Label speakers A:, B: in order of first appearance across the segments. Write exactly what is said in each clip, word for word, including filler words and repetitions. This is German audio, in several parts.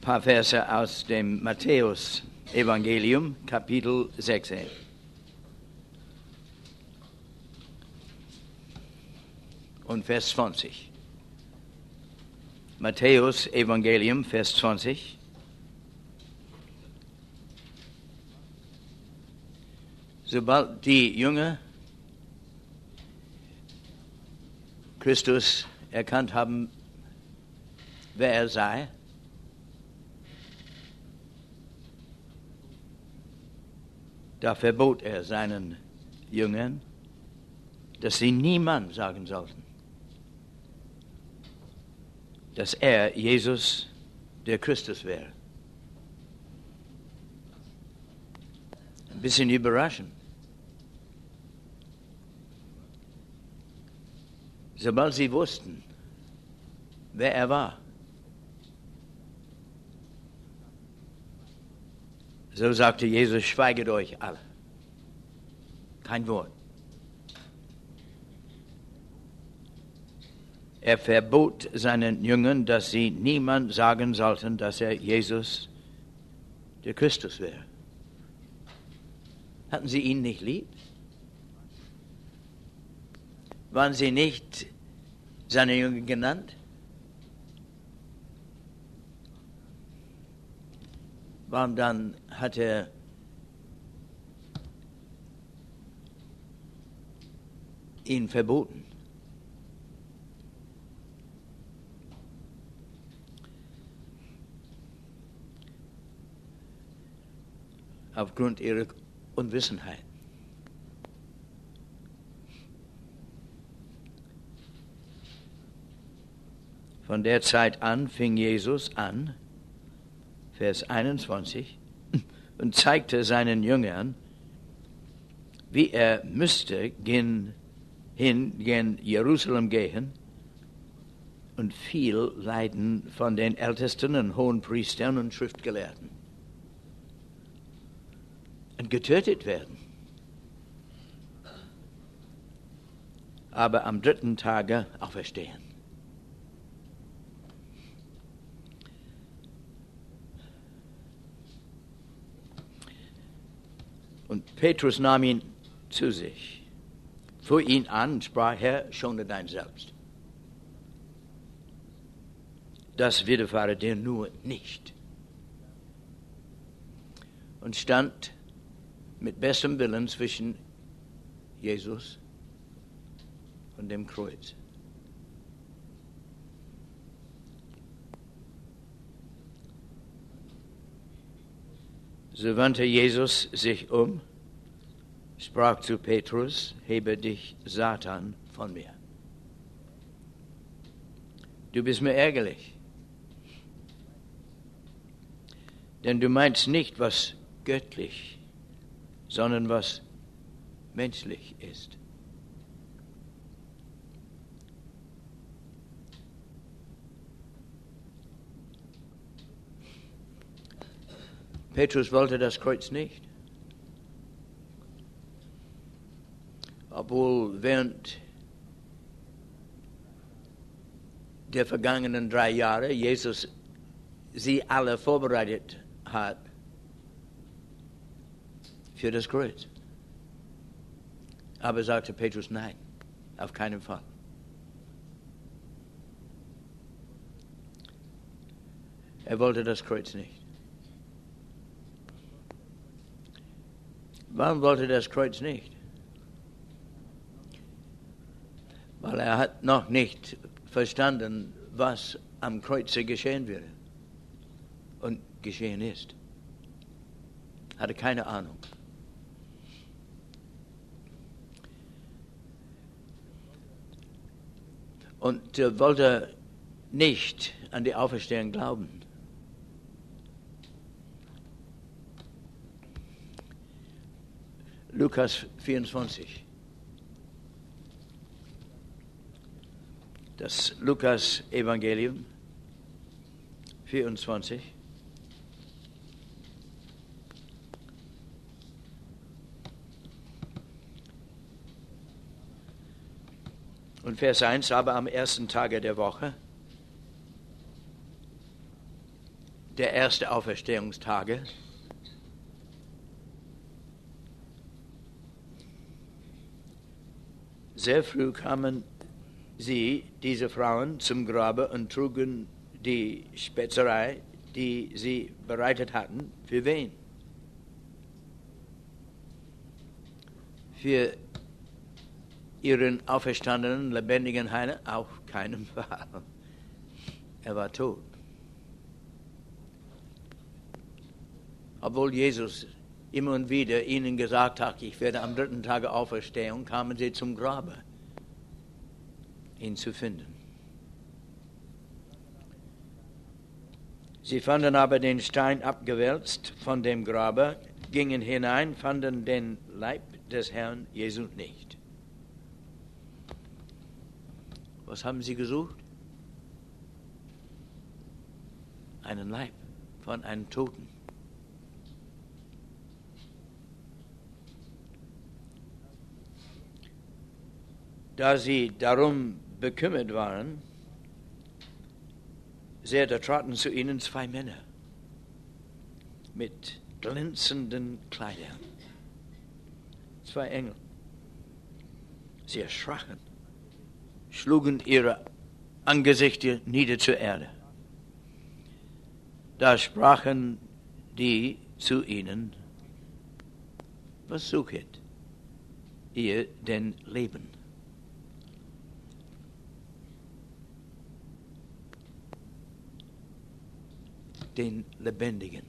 A: paar Verse aus dem Matthäus-Evangelium, Kapitel sechzehn. Und Vers zwanzig. Matthäus-Evangelium, Vers zwanzig. Sobald die Jünger Christus erkannt haben, wer er sei, da verbot er seinen Jüngern, dass sie niemand sagen sollten, dass er, Jesus, der Christus wäre. Ein bisschen überraschend. Sobald sie wussten, wer er war, so sagte Jesus, schweiget euch alle. Kein Wort. Er verbot seinen Jüngern, dass sie niemand sagen sollten, dass er Jesus, der Christus wäre. Hatten sie ihn nicht lieb? Waren sie nicht seine Jünger genannt? Warum dann hat er ihn verboten? Aufgrund ihrer Unwissenheit. Von der Zeit an fing Jesus an, Vers einundzwanzig, und zeigte seinen Jüngern, wie er müsste gen, hin gen Jerusalem gehen und viel leiden von den Ältesten und Hohenpriestern und Schriftgelehrten und getötet werden. Aber am dritten Tage auferstehen. Und Petrus nahm ihn zu sich, fuhr ihn an und sprach, Herr, schone dein Selbst. Das widerfahre dir nur nicht. Und stand mit bestem Willen zwischen Jesus und dem Kreuz. So wandte Jesus sich um, sprach zu Petrus, hebe dich, Satan, von mir. Du bist mir ärgerlich, denn du meinst nicht, was göttlich, sondern was menschlich ist. Petrus wollte das Kreuz nicht. Obwohl während der vergangenen drei Jahre Jesus sie alle vorbereitet hat für das Kreuz. Aber sagte Petrus, nein, auf keinen Fall. Er wollte das Kreuz nicht. Warum wollte er das Kreuz nicht? Weil er hat noch nicht verstanden, was am Kreuze geschehen würde und geschehen ist. Hatte keine Ahnung. Und er wollte nicht an die Auferstehung glauben. Lukas vierundzwanzig. Das Lukas-Evangelium vierundzwanzig. Und Vers eins, aber am ersten Tage der Woche der ersten Auferstehungstage. Sehr früh kamen sie, diese Frauen, zum Grabe und trugen die Spezerei, die sie bereitet hatten. Für wen? Für ihren auferstandenen, lebendigen Heiland? Auf keinen Fall. Er war tot. Obwohl Jesus immer und wieder ihnen gesagt hat, ich werde am dritten Tage auferstehen, kamen sie zum Grabe, ihn zu finden. Sie fanden aber den Stein abgewälzt von dem Grabe, gingen hinein, fanden den Leib des Herrn Jesus nicht. Was haben sie gesucht? Einen Leib von einem Toten. Da sie darum bekümmert waren, sehr, da traten zu ihnen zwei Männer mit glänzenden Kleidern. Zwei Engel. Sie erschraken, schlugen ihre Angesichter nieder zur Erde. Da sprachen die zu ihnen: Was suchet ihr denn Leben? Den Lebendigen.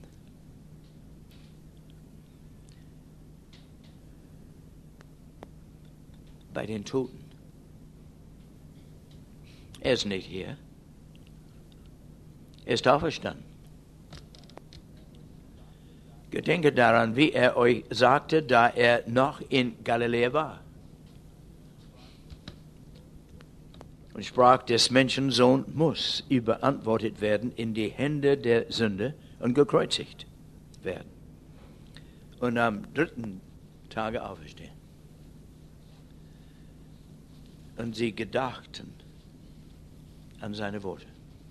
A: Bei den Toten. Er ist nicht hier. Er ist auferstanden. Gedenke daran, wie er euch sagte, da er noch in Galiläa war. Und sprach, des Menschensohn muss überantwortet werden in die Hände der Sünde und gekreuzigt werden. Und am dritten Tage auferstehen. Und sie gedachten an seine Worte.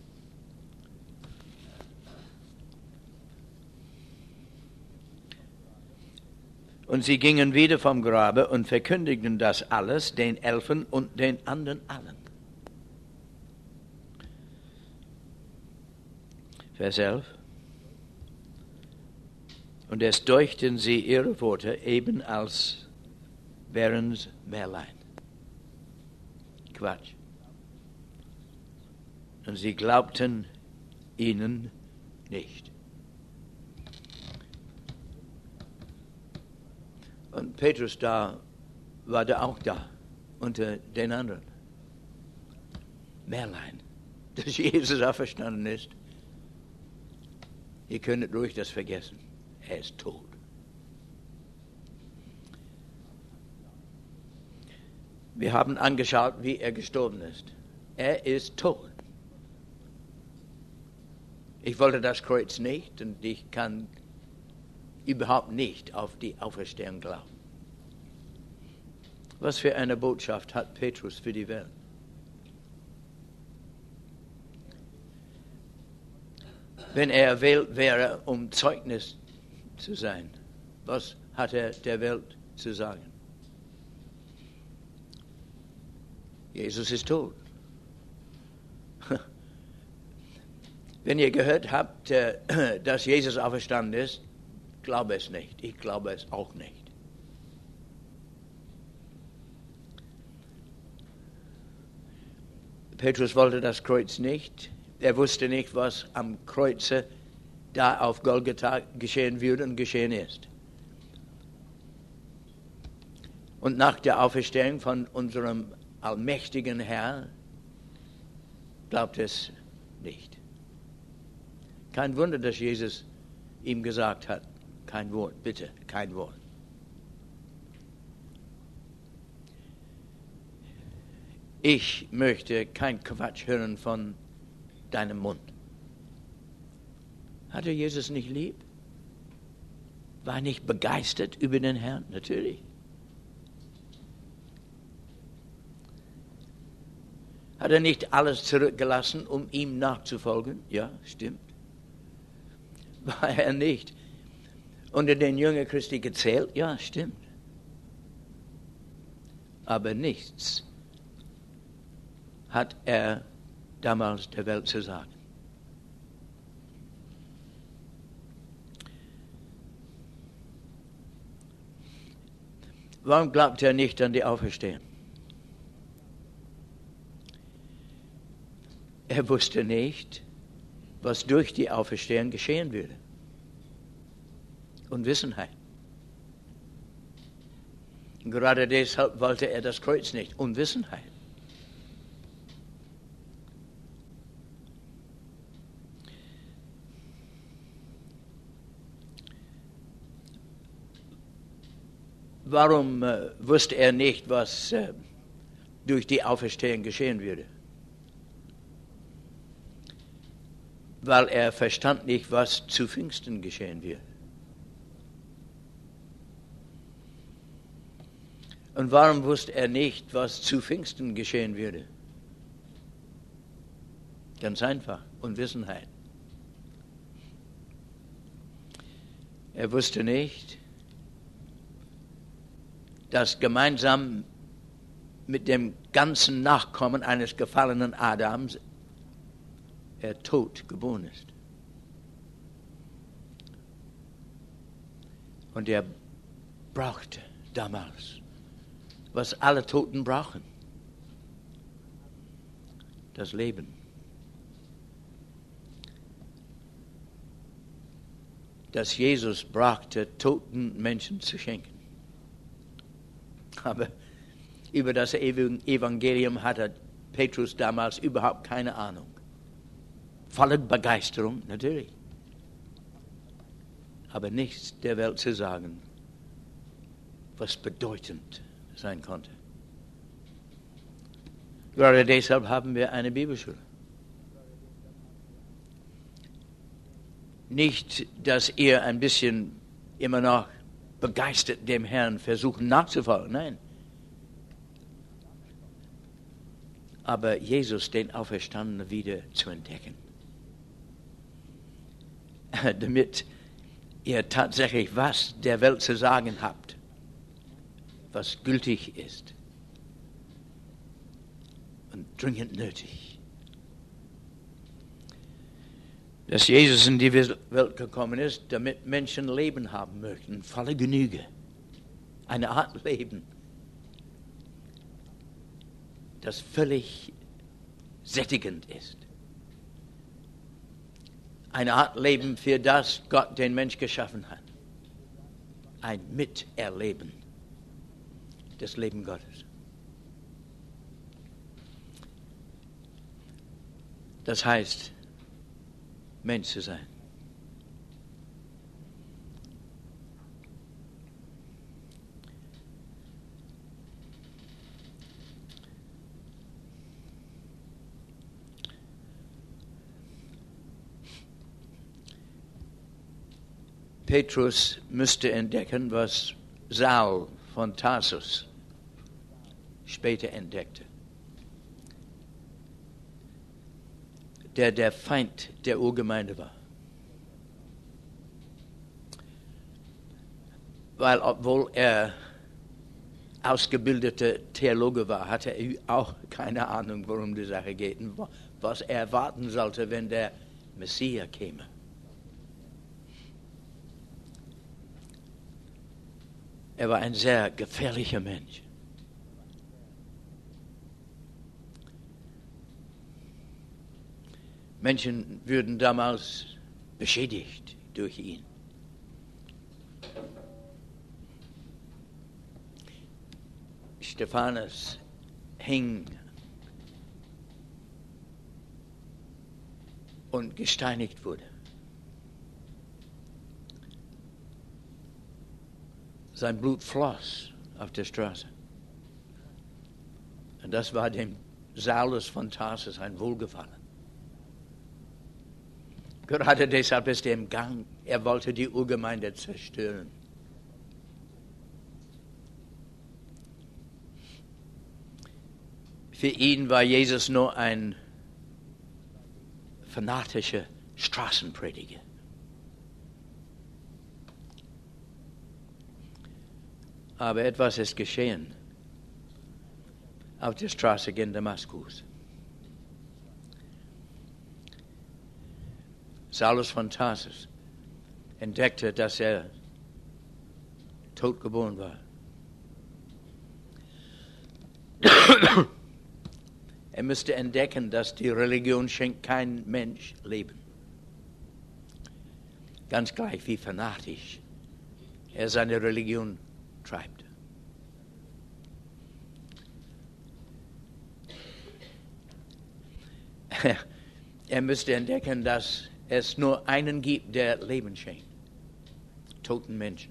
A: Und sie gingen wieder vom Grabe und verkündigten das alles den Elfen und den anderen allen. Vers elf. Und es deuchten sie ihre Worte, eben als wären's Märlein. Quatsch. Und sie glaubten ihnen nicht. Und Petrus da war da auch da, unter den anderen. Märlein, dass Jesus auferstanden ist. Ihr könntet ruhig das vergessen. Er ist tot. Wir haben angeschaut, wie er gestorben ist. Er ist tot. Ich wollte das Kreuz nicht und ich kann überhaupt nicht auf die Auferstehung glauben. Was für eine Botschaft hat Petrus für die Welt? Wenn er erwählt wäre, um Zeugnis zu sein, was hat er der Welt zu sagen? Jesus ist tot. Wenn ihr gehört habt, dass Jesus auferstanden ist, glaube es nicht. Ich glaube es auch nicht. Petrus wollte das Kreuz nicht. Er wusste nicht, was am Kreuze da auf Golgatha geschehen würde und geschehen ist. Und nach der Auferstehung von unserem allmächtigen Herrn glaubt es nicht. Kein Wunder, dass Jesus ihm gesagt hat, kein Wort, bitte, kein Wort. Ich möchte kein Quatsch hören von deinem Mund. Hat er Jesus nicht lieb? War er nicht begeistert über den Herrn? Natürlich. Hat er nicht alles zurückgelassen, um ihm nachzufolgen? Ja, stimmt. war er nicht unter den Jüngern Christi gezählt? Ja, stimmt. Aber nichts hat er damals der Welt zu sagen. Warum glaubt er nicht an die Auferstehung? Er wusste nicht, was durch die Auferstehung geschehen würde. Unwissenheit. Und gerade deshalb wollte er das Kreuz nicht. Unwissenheit. Warum äh, wusste er nicht, was äh, durch die Auferstehung geschehen würde? Weil er verstand nicht, was zu Pfingsten geschehen wird. Und warum wusste er nicht, was zu Pfingsten geschehen würde? Ganz einfach, Unwissenheit. Er wusste nicht, dass gemeinsam mit dem ganzen Nachkommen eines gefallenen Adams er tot geboren ist. Und er brauchte damals, was alle Toten brauchen, das Leben. Das Jesus brachte, toten Menschen zu schenken. Aber über das Evangelium hatte Petrus damals überhaupt keine Ahnung. Voller Begeisterung, natürlich. Aber nichts der Welt zu sagen, was bedeutend sein konnte. Gerade deshalb haben wir eine Bibelschule. Nicht, dass ihr ein bisschen immer noch begeistert dem Herrn versuchen nachzufolgen, nein. Aber Jesus, den Auferstandenen, wieder zu entdecken. Damit ihr tatsächlich was der Welt zu sagen habt, was gültig ist und dringend nötig. Dass Jesus in die Welt gekommen ist, damit Menschen Leben haben möchten, volle Genüge. Eine Art Leben, das völlig sättigend ist. Eine Art Leben, für das Gott den Mensch geschaffen hat. Ein Miterleben des Lebens Gottes. Das heißt, Mensch zu sein. Petrus müsste entdecken, was Saul von Tarsus später entdeckte. Der der Feind der Urgemeinde war. Weil obwohl er ausgebildeter Theologe war, hatte er auch keine Ahnung, worum die Sache geht und was er erwarten sollte, wenn der Messias käme. Er war ein sehr gefährlicher Mensch. Menschen würden damals beschädigt durch ihn. Stephanus hing und gesteinigt wurde. Sein Blut floss auf der Straße. Und das war dem Saulus von Tarsus ein Wohlgefallen. Gerade deshalb ist er im Gang. Er wollte die Urgemeinde zerstören. Für ihn war Jesus nur ein fanatischer Straßenprediger. Aber etwas ist geschehen auf der Straße in Damaskus. Saulus von Tarsus entdeckte, dass er tot geboren war. Er müsste entdecken, dass die Religion schenkt kein Mensch Leben. Ganz gleich wie fanatisch er seine Religion treibt. Er müsste entdecken, dass es nur einen gibt, der Leben schenkt. Toten Menschen.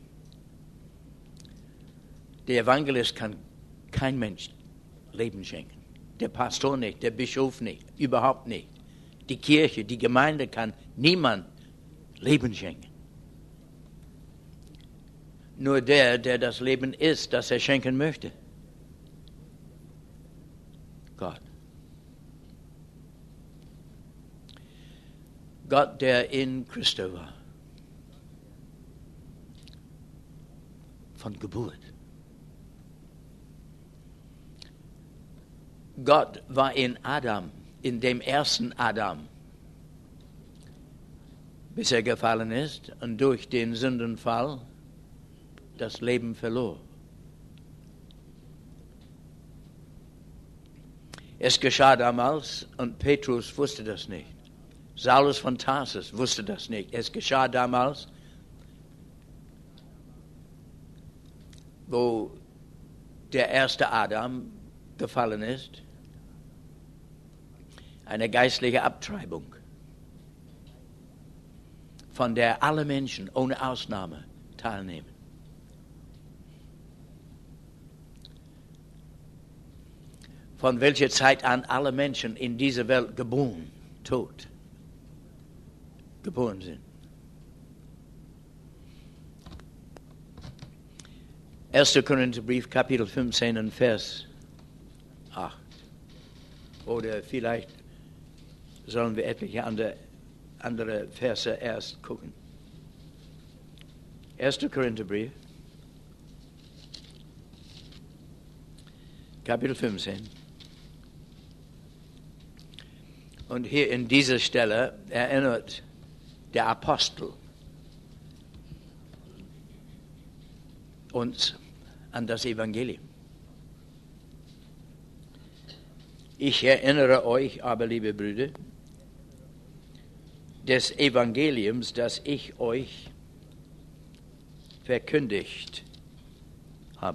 A: Der Evangelist kann kein Mensch Leben schenken. Der Pastor nicht, der Bischof nicht, überhaupt nicht. Die Kirche, die Gemeinde kann niemand Leben schenken. Nur der, der das Leben ist, das er schenken möchte. Gott. Gott, der in Christus war. Von Geburt. Gott war in Adam, in dem ersten Adam, bis er gefallen ist und durch den Sündenfall das Leben verlor. Es geschah damals und Petrus wusste das nicht. Saulus von Tarsus wusste das nicht. Es geschah damals, wo der erste Adam gefallen ist, eine geistliche Abtreibung, von der alle Menschen ohne Ausnahme teilnehmen. Von welcher Zeit an alle Menschen in dieser Welt geboren, tot, geboren sind. erster Korintherbrief, Kapitel fünfzehn und Vers acht. Oder vielleicht sollen wir etliche andere, andere Verse erst gucken. erster Korintherbrief, Kapitel fünfzehn. Und hier in dieser Stelle erinnert der Apostel uns an das Evangelium. Ich erinnere euch aber, liebe Brüder, des Evangeliums, das ich euch verkündigt habe,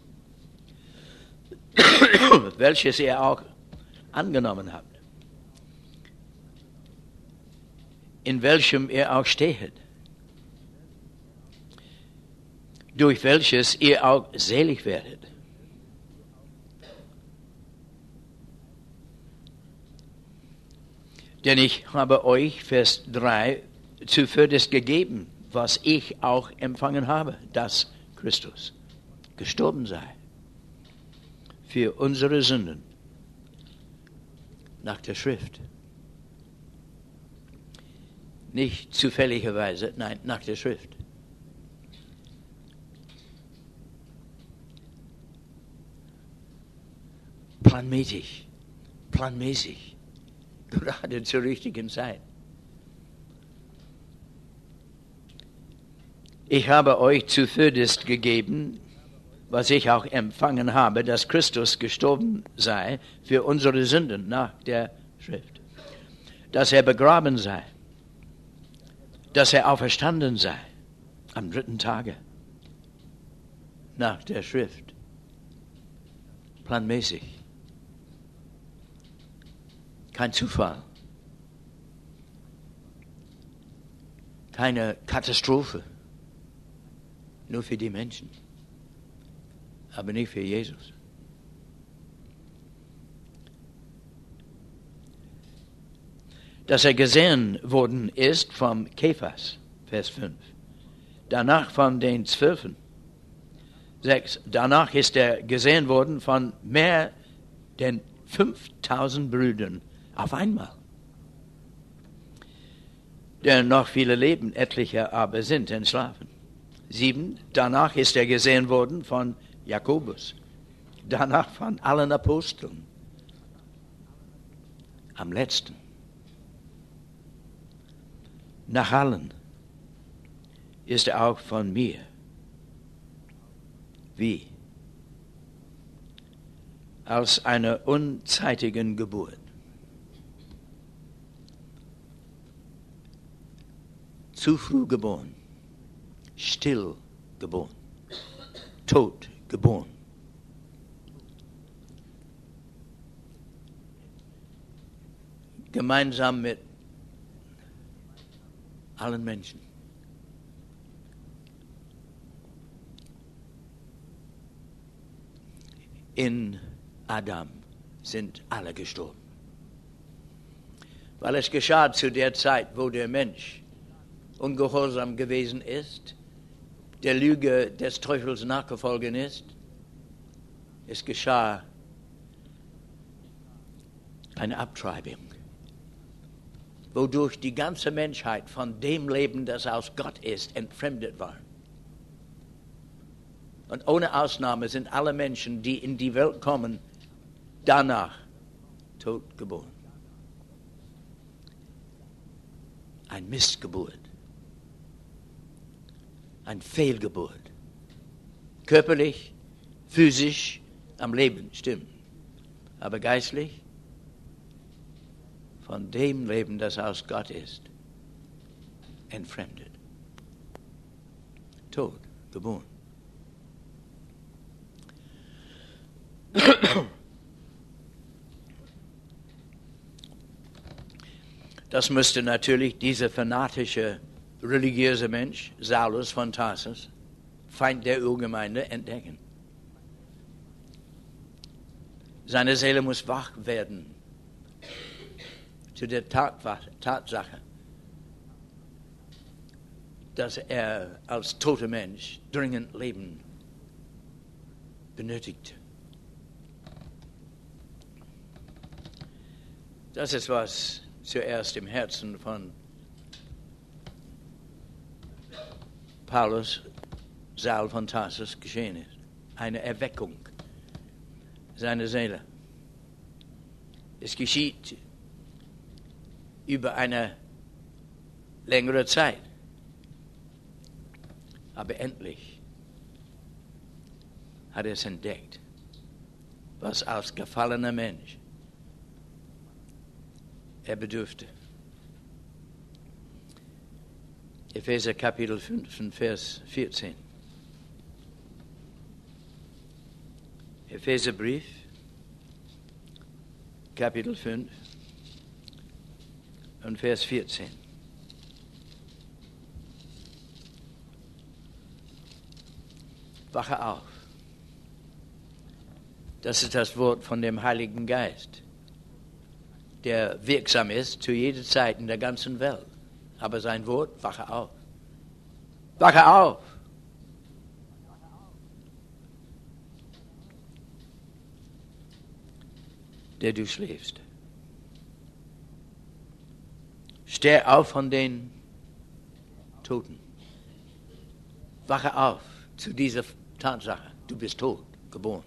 A: welches ihr auch angenommen habt, in welchem ihr auch stehet, durch welches ihr auch selig werdet. Denn ich habe euch, Vers drei, zuvörderst gegeben, was ich auch empfangen habe, dass Christus gestorben sei für unsere Sünden nach der Schrift. Nicht zufälligerweise, nein, nach der Schrift. Planmäßig, planmäßig, gerade zur richtigen Zeit. Ich habe euch zuvörderst gegeben, was ich auch empfangen habe, dass Christus gestorben sei für unsere Sünden nach der Schrift, dass er begraben sei, dass er auferstanden sei am dritten Tage nach der Schrift, planmäßig. Kein Zufall, keine Katastrophe, nur für die Menschen, aber nicht für Jesus. Dass er gesehen worden ist vom Kephas, Vers fünf. Danach von den Zwölfen, sechs. Danach ist er gesehen worden von mehr denn fünftausend Brüdern auf einmal. Denn noch viele leben, etliche aber sind entschlafen. sieben, danach ist er gesehen worden von Jakobus, danach von allen Aposteln. Am letzten, nach allen, ist er auch von mir. Wie? Als einer unzeitigen Geburt. Zu früh geboren, still geboren, tot geboren. Gemeinsam mit allen Menschen. In Adam sind alle gestorben. Weil es geschah zu der Zeit, wo der Mensch ungehorsam gewesen ist, der Lüge des Teufels nachgefolgt ist. Es geschah eine Abtreibung, wodurch die ganze Menschheit von dem Leben, das aus Gott ist, entfremdet war. Und ohne Ausnahme sind alle Menschen, die in die Welt kommen, danach tot geboren. Ein Missgeburt. Ein Fehlgeburt. Körperlich, physisch am Leben, stimmt. Aber geistlich von dem Leben, das aus Gott ist, entfremdet. Tot geboren. Das müsste natürlich dieser fanatische, religiöse Mensch, Saulus von Tarsus, Feind der Urgemeinde, entdecken. Seine Seele muss wach werden zu der Tatsache, dass er als toter Mensch dringend Leben benötigt. Das ist, was zuerst im Herzen von Paulus, Saul von Tarsus, geschehen ist. Eine Erweckung seiner Seele. Es geschieht über eine längere Zeit. Aber endlich hat er es entdeckt, was als gefallener Mensch er bedurfte. Epheser Kapitel fünf, Vers vierzehn. Epheserbrief, Kapitel fünf und Vers vierzehn. Wache auf. Das ist das Wort von dem Heiligen Geist, der wirksam ist zu jeder Zeit in der ganzen Welt. Aber sein Wort, wache auf. Wache auf. Der du schläfst. Steh auf von den Toten. Wache auf zu dieser Tatsache. Du bist tot, geboren.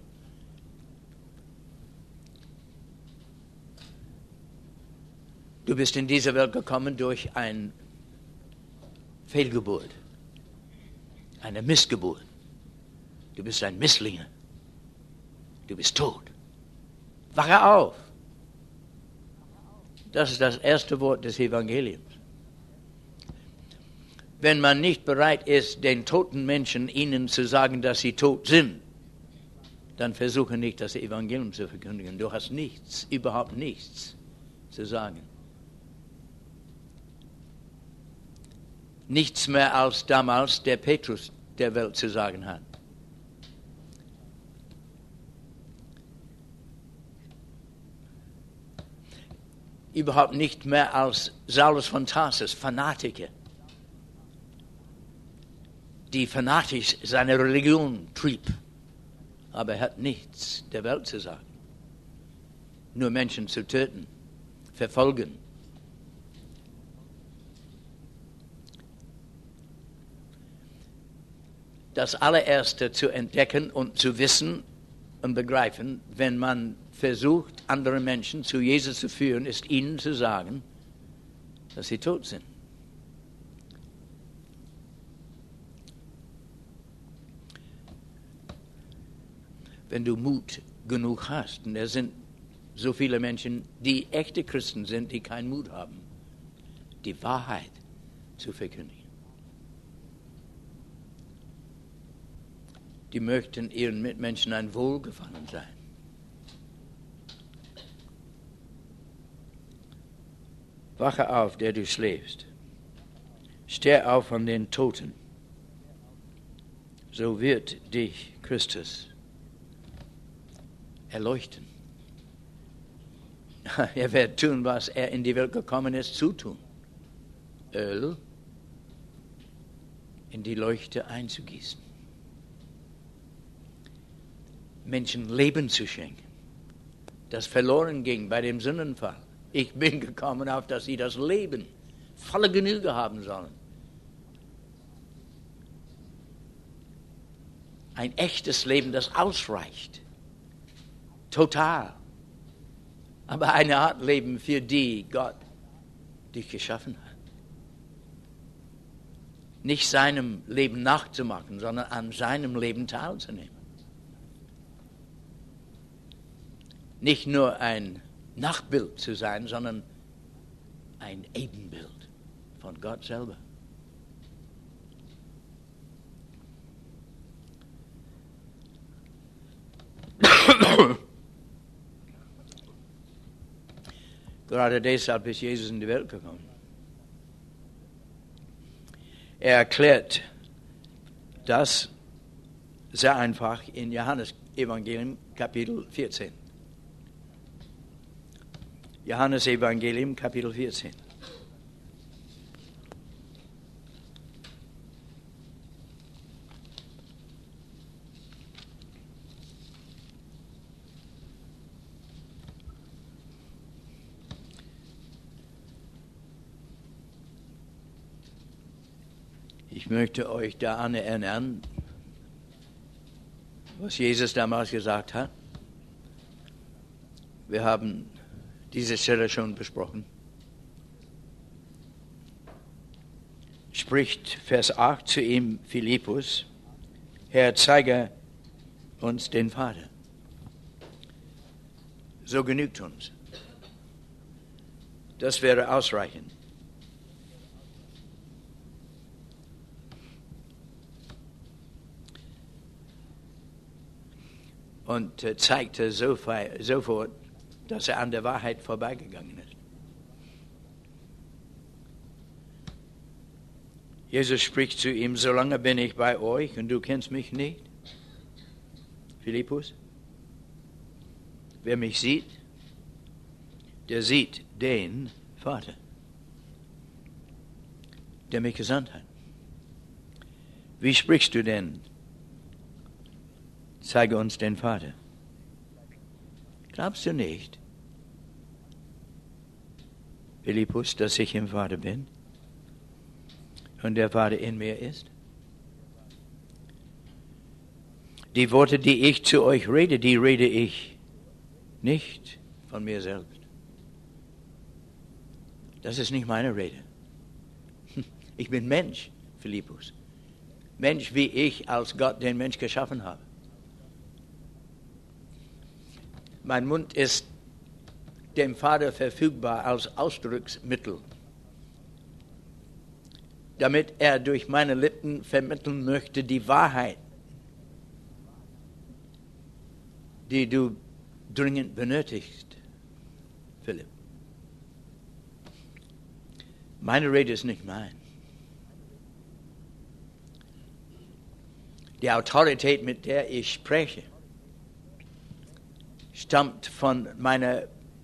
A: Du bist in diese Welt gekommen durch eine Fehlgeburt, eine Missgeburt. Du bist ein Misslinge. Du bist tot. Wache auf. Das ist das erste Wort des Evangeliums. Wenn man nicht bereit ist, den toten Menschen ihnen zu sagen, dass sie tot sind, dann versuche nicht, das Evangelium zu verkündigen. Du hast nichts, überhaupt nichts zu sagen. Nichts mehr als damals der Petrus der Welt zu sagen hat. Überhaupt nicht mehr als Saulus von Tarsus, Fanatiker, die fanatisch seine Religion trieb. Aber er hat nichts der Welt zu sagen. Nur Menschen zu töten, verfolgen. das allererste zu entdecken und zu wissen und begreifen, wenn man versucht, andere Menschen zu Jesus zu führen, ist ihnen zu sagen, dass sie tot sind. Wenn du Mut genug hast, und es sind so viele Menschen, die echte Christen sind, die keinen Mut haben, die Wahrheit zu verkündigen. Die möchten ihren Mitmenschen ein Wohlgefallen sein. Wache auf, der du schläfst. Steh auf von den Toten. So wird dich Christus erleuchten. Er wird tun, was er in die Welt gekommen ist, zu tun. Öl in die Leuchte einzugießen. Menschen Leben zu schenken, das verloren ging bei dem Sündenfall. Ich bin gekommen, auf dass sie das Leben volle Genüge haben sollen. Ein echtes Leben, das ausreicht. Total. Aber eine Art Leben, für die Gott dich geschaffen hat. Nicht seinem Leben nachzumachen, sondern an seinem Leben teilzunehmen. Nicht nur ein Nachbild zu sein, sondern ein Ebenbild von Gott selber. Gerade deshalb ist Jesus in die Welt gekommen. Er erklärt das sehr einfach in Johannes Evangelium Kapitel vierzehn. Johannes Evangelium Kapitel vierzehn. Ich möchte euch daran erinnern, was Jesus damals gesagt hat. Wir haben diese Stelle schon besprochen. Spricht Vers acht zu ihm Philippus, Herr, zeige uns den Vater. So genügt uns. Das wäre ausreichend. Und äh, zeigte sofort, dass er an der Wahrheit vorbeigegangen ist. Jesus spricht zu ihm, solange bin ich bei euch und du kennst mich nicht. Philippus, wer mich sieht, der sieht den Vater, der mich gesandt hat. Wie sprichst du denn? Zeige uns den Vater. Glaubst du nicht, Philippus, dass ich im Vater bin und der Vater in mir ist? Die Worte, die ich zu euch rede, die rede ich nicht von mir selbst. Das ist nicht meine Rede. Ich bin Mensch, Philippus. Mensch, wie ich als Gott den Mensch geschaffen habe. Mein Mund ist dem Vater verfügbar als Ausdrucksmittel, damit er durch meine Lippen vermitteln möchte die Wahrheit, die du dringend benötigst, Philipp. Meine Rede ist nicht mein. Die Autorität, mit der ich spreche, stammt von meiner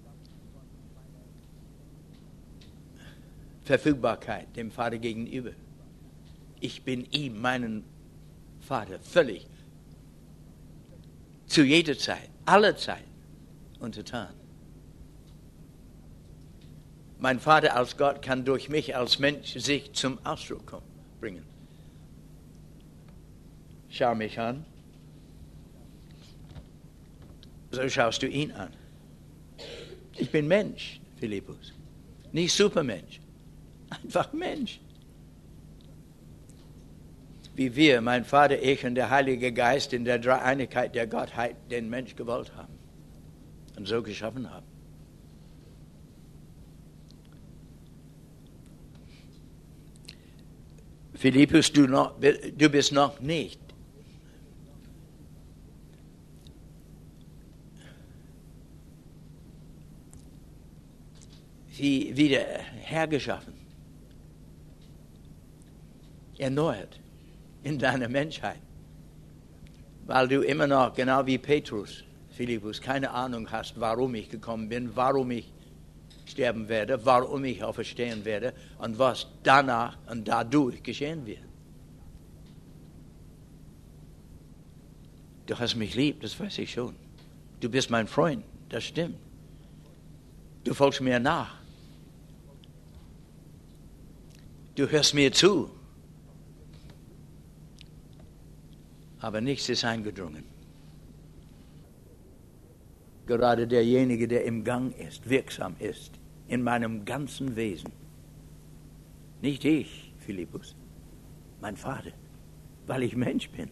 A: Verfügbarkeit dem Vater gegenüber. Ich bin ihm, meinen Vater, völlig, zu jeder Zeit, aller Zeit untertan. Mein Vater als Gott kann durch mich als Mensch sich zum Ausdruck kommen, bringen. schau mich an. So schaust du ihn an. Ich bin Mensch, Philippus. Nicht Supermensch. Einfach Mensch. Wie wir, mein Vater, ich und der Heilige Geist in der Dreieinigkeit der Gottheit den Mensch gewollt haben und so geschaffen haben. Philippus, du, noch, du bist noch nicht wie wieder hergeschaffen, erneuert in deiner Menschheit, weil du immer noch, genau wie Petrus, Philippus, keine Ahnung hast, warum ich gekommen bin, warum ich sterben werde, warum ich auferstehen werde und was danach und dadurch geschehen wird. Du hast mich lieb, das weiß ich schon. Du bist mein Freund, das stimmt. Du folgst mir nach. Du hörst mir zu. Aber nichts ist eingedrungen. Gerade derjenige, der im Gang ist, wirksam ist, in meinem ganzen Wesen. Nicht ich, Philippus, mein Vater, weil ich Mensch bin.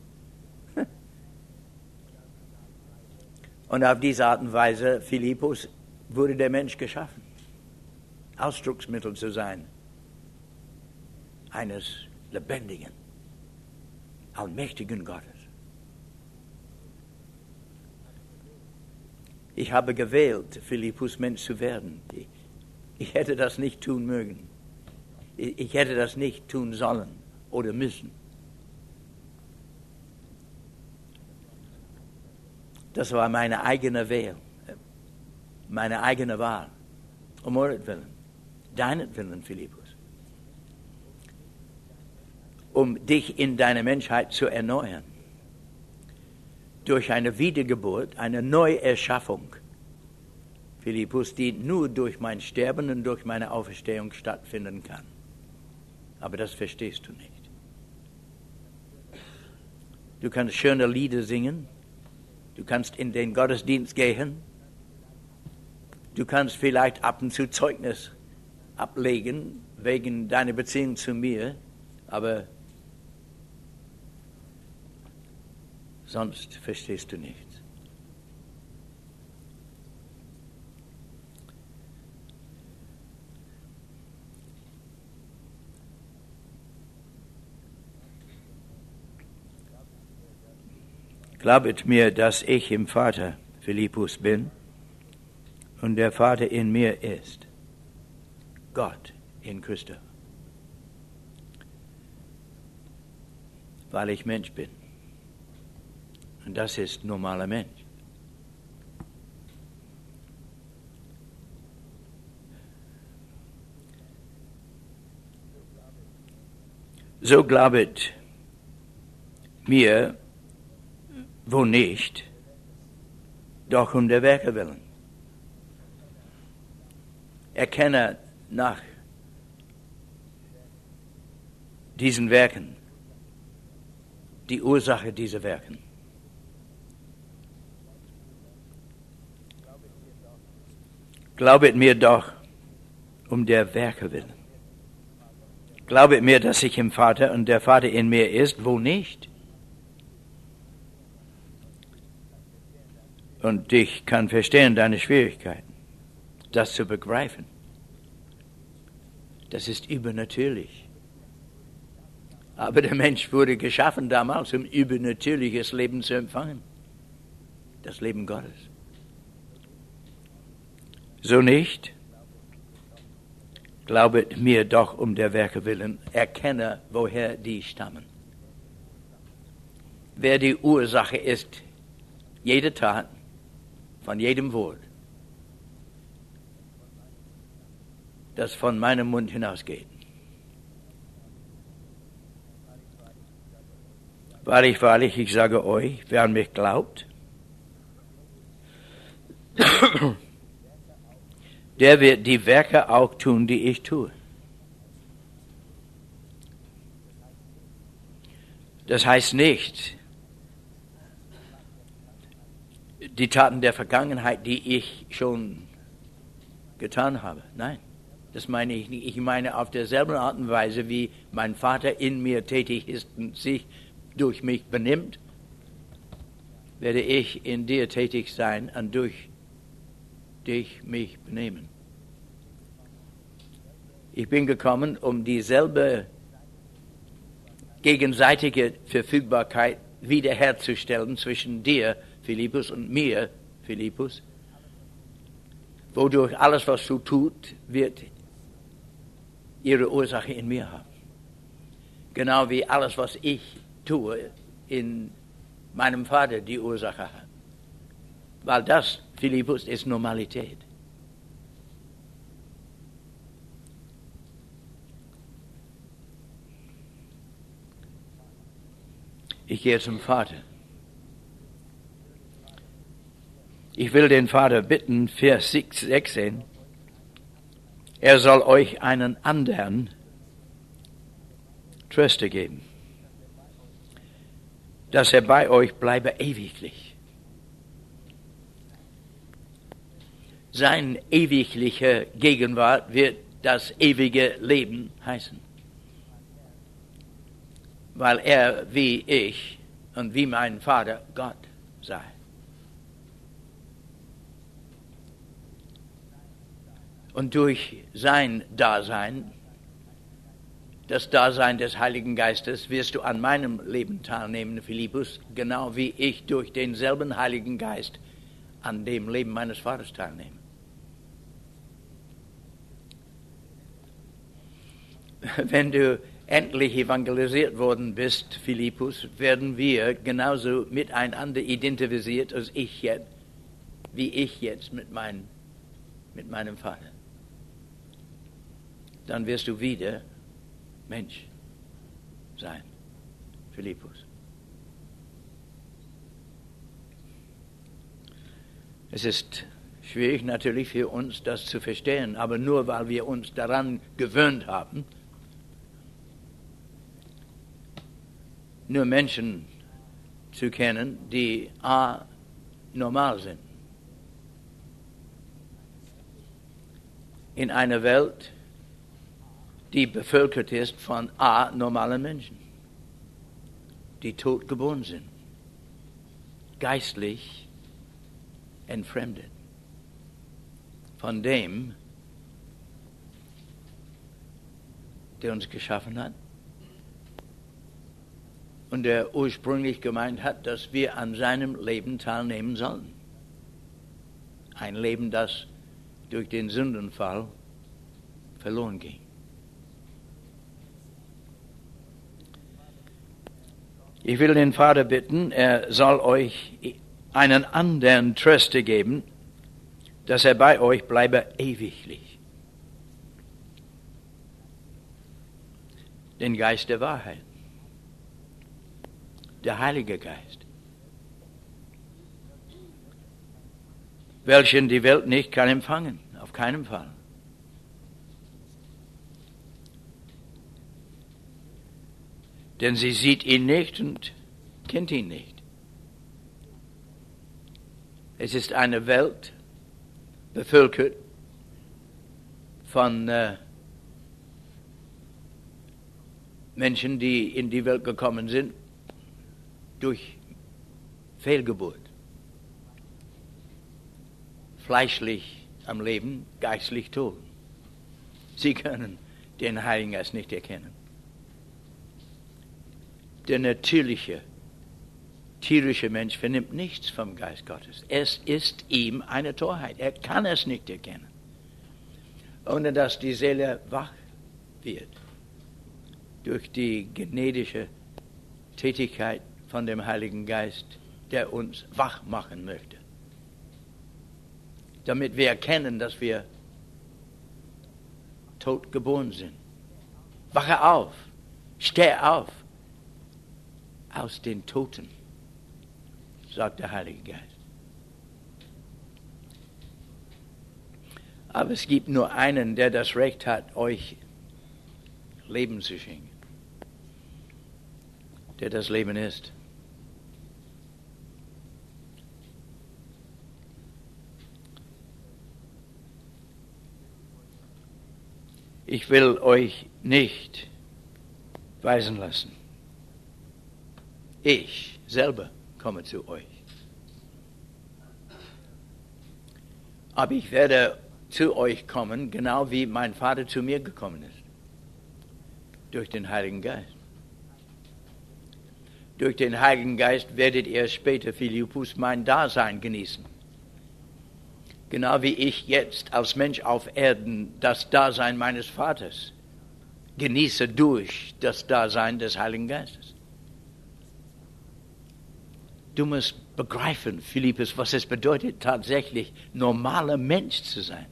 A: Und auf diese Art und Weise, Philippus, wurde der Mensch geschaffen, Ausdrucksmittel zu sein eines lebendigen, allmächtigen Gottes. Ich habe gewählt, Philippus Mensch zu werden. Ich, ich hätte das nicht tun mögen. Ich, ich hätte das nicht tun sollen oder müssen. Das war meine eigene Wahl, meine eigene Wahl. Um euretwillen, deinetwillen, Philippus. Um dich in deiner Menschheit zu erneuern. Durch eine Wiedergeburt, eine Neuerschaffung, Philippus, die nur durch mein Sterben und durch meine Auferstehung stattfinden kann. Aber das verstehst du nicht. Du kannst schöne Lieder singen, du kannst in den Gottesdienst gehen, du kannst vielleicht ab und zu Zeugnis ablegen wegen deiner Beziehung zu mir, aber sonst verstehst du nichts. Glaubet mir, dass ich im Vater, Philippus, bin und der Vater in mir ist. Gott in Christus. Weil ich Mensch bin. Und das ist normaler Mensch. So glaubet mir, wo nicht, doch um der Werke willen. Erkenne nach diesen Werken die Ursache dieser Werken. Glaubet mir doch um der Werke willen. Glaubet mir, dass ich im Vater und der Vater in mir ist, wo nicht? Und ich kann verstehen deine Schwierigkeiten, das zu begreifen. Das ist übernatürlich. Aber der Mensch wurde geschaffen damals, um übernatürliches Leben zu empfangen. Das Leben Gottes. So nicht? Glaubet mir doch um der Werke willen, erkenne, woher die stammen. Wer die Ursache ist, jede Tat, von jedem Wort, das von meinem Mund hinausgeht. Wahrlich, wahrlich, ich sage euch, wer an mich glaubt, der wird die Werke auch tun, die ich tue. Das heißt nicht, die Taten der Vergangenheit, die ich schon getan habe. Nein, das meine ich nicht. Ich meine auf derselben Art und Weise, wie mein Vater in mir tätig ist und sich durch mich benimmt, werde ich in dir tätig sein und durch dich mich benehmen. Ich bin gekommen, um dieselbe gegenseitige Verfügbarkeit wiederherzustellen zwischen dir, Philippus, und mir, Philippus, wodurch alles, was du tut, wird ihre Ursache in mir haben. Genau wie alles, was ich tue, in meinem Vater die Ursache hat. Weil das, Philippus, ist Normalität. Ich gehe zum Vater. Ich will den Vater bitten, Vers sechzehn, er soll euch einen anderen Tröster geben, dass er bei euch bleibe ewiglich. Sein ewiglicher Gegenwart wird das ewige Leben heißen. Weil er wie ich und wie mein Vater Gott sei. Und durch sein Dasein, das Dasein des Heiligen Geistes, wirst du an meinem Leben teilnehmen, Philippus, genau wie ich durch denselben Heiligen Geist an dem Leben meines Vaters teilnehme. Wenn du endlich evangelisiert worden bist, Philippus, werden wir genauso miteinander identifiziert, als ich jetzt, wie ich jetzt mit, mein, mit meinem Vater. Dann wirst du wieder Mensch sein, Philippus. Es ist schwierig natürlich für uns, das zu verstehen, aber nur weil wir uns daran gewöhnt haben, nur Menschen zu kennen, die A, normal sind. In einer Welt, die bevölkert ist von A, normalen Menschen, die totgeboren sind, geistlich entfremdet von dem, der uns geschaffen hat und der ursprünglich gemeint hat, dass wir an seinem Leben teilnehmen sollen. Ein Leben, das durch den Sündenfall verloren ging. Ich will den Vater bitten, er soll euch einen anderen Tröster geben, dass er bei euch bleibe ewiglich. Den Geist der Wahrheit. Der Heilige Geist, welchen die Welt nicht kann empfangen, auf keinen Fall. Denn sie sieht ihn nicht und kennt ihn nicht. Es ist eine Welt bevölkert von äh, Menschen, die in die Welt gekommen sind, durch Fehlgeburt. Fleischlich am Leben, geistlich tot. Sie können den Heiligen Geist nicht erkennen. Der natürliche, tierische Mensch vernimmt nichts vom Geist Gottes. Es ist ihm eine Torheit. Er kann es nicht erkennen. Ohne dass die Seele wach wird durch die gnädige Tätigkeit von dem Heiligen Geist, der uns wach machen möchte. Damit wir erkennen, dass wir tot geboren sind. Wache auf, steh auf aus den Toten, sagt der Heilige Geist. Aber es gibt nur einen, der das Recht hat, euch Leben zu schenken, der das Leben ist. Ich will euch nicht weisen lassen. Ich selber komme zu euch. Aber ich werde zu euch kommen, genau wie mein Vater zu mir gekommen ist. Durch den Heiligen Geist. Durch den Heiligen Geist werdet ihr später, Philippus, mein Dasein genießen. Genau wie ich jetzt als Mensch auf Erden das Dasein meines Vaters genieße durch das Dasein des Heiligen Geistes. Du musst begreifen, Philippus, was es bedeutet, tatsächlich normaler Mensch zu sein.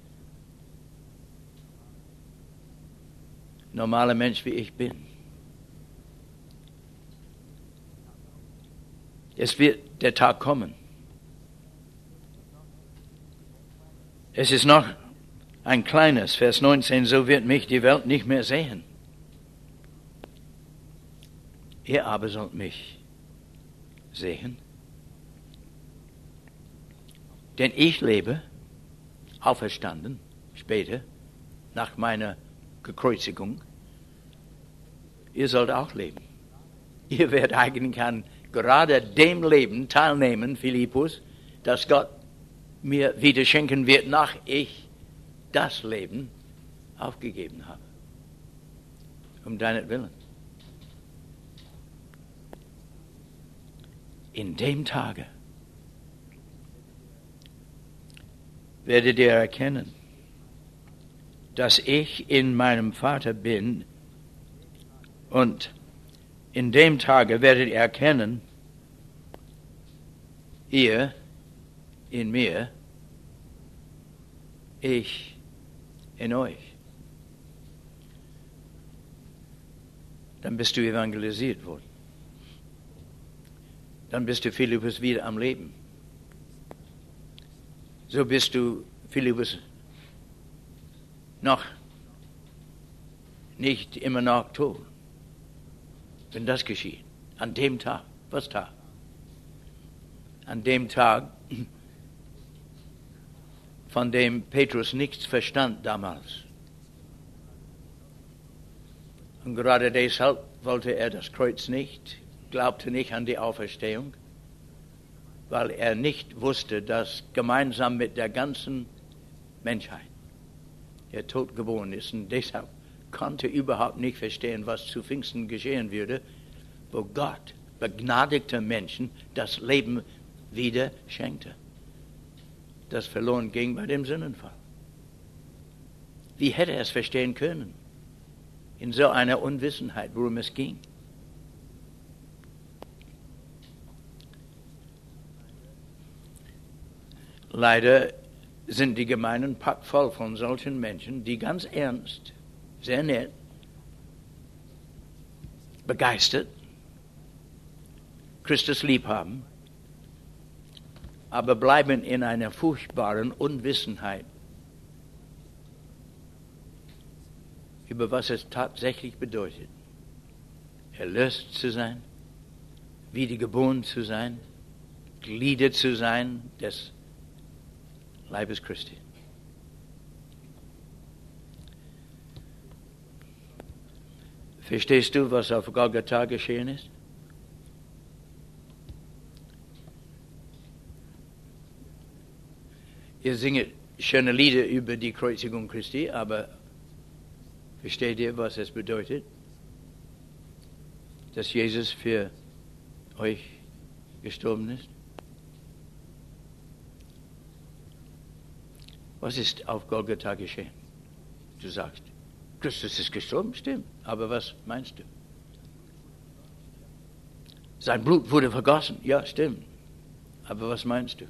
A: Normaler Mensch, wie ich bin. Es wird der Tag kommen. Es ist noch ein kleines, Vers neunzehn, so wird mich die Welt nicht mehr sehen. Ihr aber sollt mich sehen. Denn ich lebe, auferstanden, später, nach meiner Gekreuzigung. Ihr sollt auch leben. Ihr werdet eigentlich an gerade dem Leben teilnehmen, Philippus, das Gott mir wieder schenken wird, nach ich das Leben aufgegeben habe. Um deinetwillen. In dem Tage werdet ihr erkennen, dass ich in meinem Vater bin, und in dem Tage werdet ihr erkennen, ihr in mir, ich in euch. Dann bist du evangelisiert worden. Dann bist du, Philippus, wieder am Leben. So bist du, Philippus, noch nicht immer noch tot. Wenn das geschieht, an dem Tag, was Tag? An dem Tag, von dem Petrus nichts verstand damals. Und gerade deshalb wollte er das Kreuz nicht, glaubte nicht an die Auferstehung, weil er nicht wusste, dass gemeinsam mit der ganzen Menschheit der Tod geboren ist. Und deshalb konnte überhaupt nicht verstehen, was zu Pfingsten geschehen würde, wo Gott begnadigte Menschen das Leben wieder schenkte, das verloren ging bei dem Sündenfall. Wie hätte er es verstehen können? In so einer Unwissenheit, worum es ging. Leider sind die Gemeinden packvoll von solchen Menschen, die ganz ernst, sehr nett, begeistert, Christus lieb haben, aber bleiben in einer furchtbaren Unwissenheit über was es tatsächlich bedeutet, erlöst zu sein, wiedergeboren zu sein, Glieder zu sein des Leibes Christi. Verstehst du, was auf Golgatha geschehen ist? Ihr singet schöne Lieder über die Kreuzigung Christi, aber versteht ihr, was es bedeutet? Dass Jesus für euch gestorben ist? Was ist auf Golgatha geschehen? Du sagst, Christus ist gestorben, stimmt. Aber was meinst du? Sein Blut wurde vergossen, ja, stimmt. Aber was meinst du?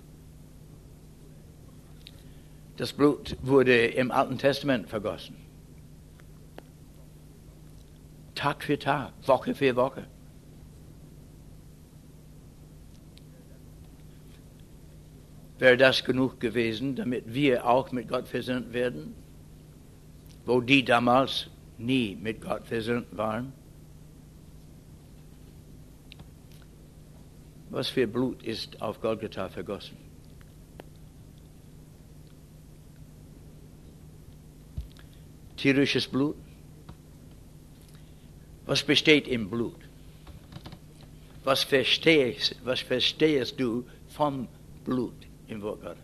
A: Das Blut wurde im Alten Testament vergossen. Tag für Tag, Woche für Woche. Wäre das genug gewesen, damit wir auch mit Gott versöhnt werden, wo die damals nie mit Gott versöhnt waren? Was für Blut ist auf Golgatha vergossen? tierisches Blut. Was besteht im Blut? Was verstehst, was verstehst du vom Blut im Wort Gottes?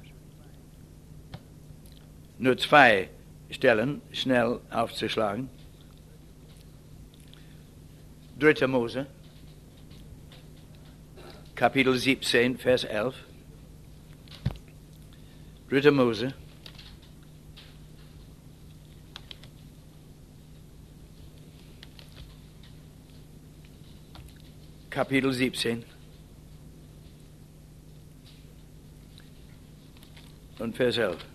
A: Nur zwei Stellen schnell aufzuschlagen. dritter Mose, Kapitel siebzehn, Vers elf. dritter Mose, Kapitel siebzehn und Vers elf.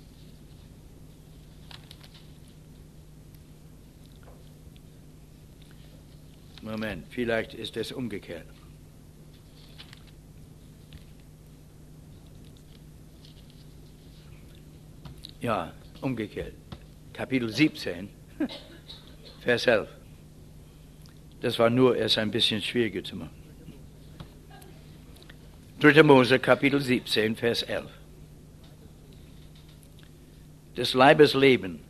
A: Moment, vielleicht ist es umgekehrt. Ja, umgekehrt. Kapitel siebzehn, Vers elf. Das war nur erst ein bisschen schwieriger zu machen. dritter Mose, Kapitel siebzehn, Vers elf. Des Leibes Leben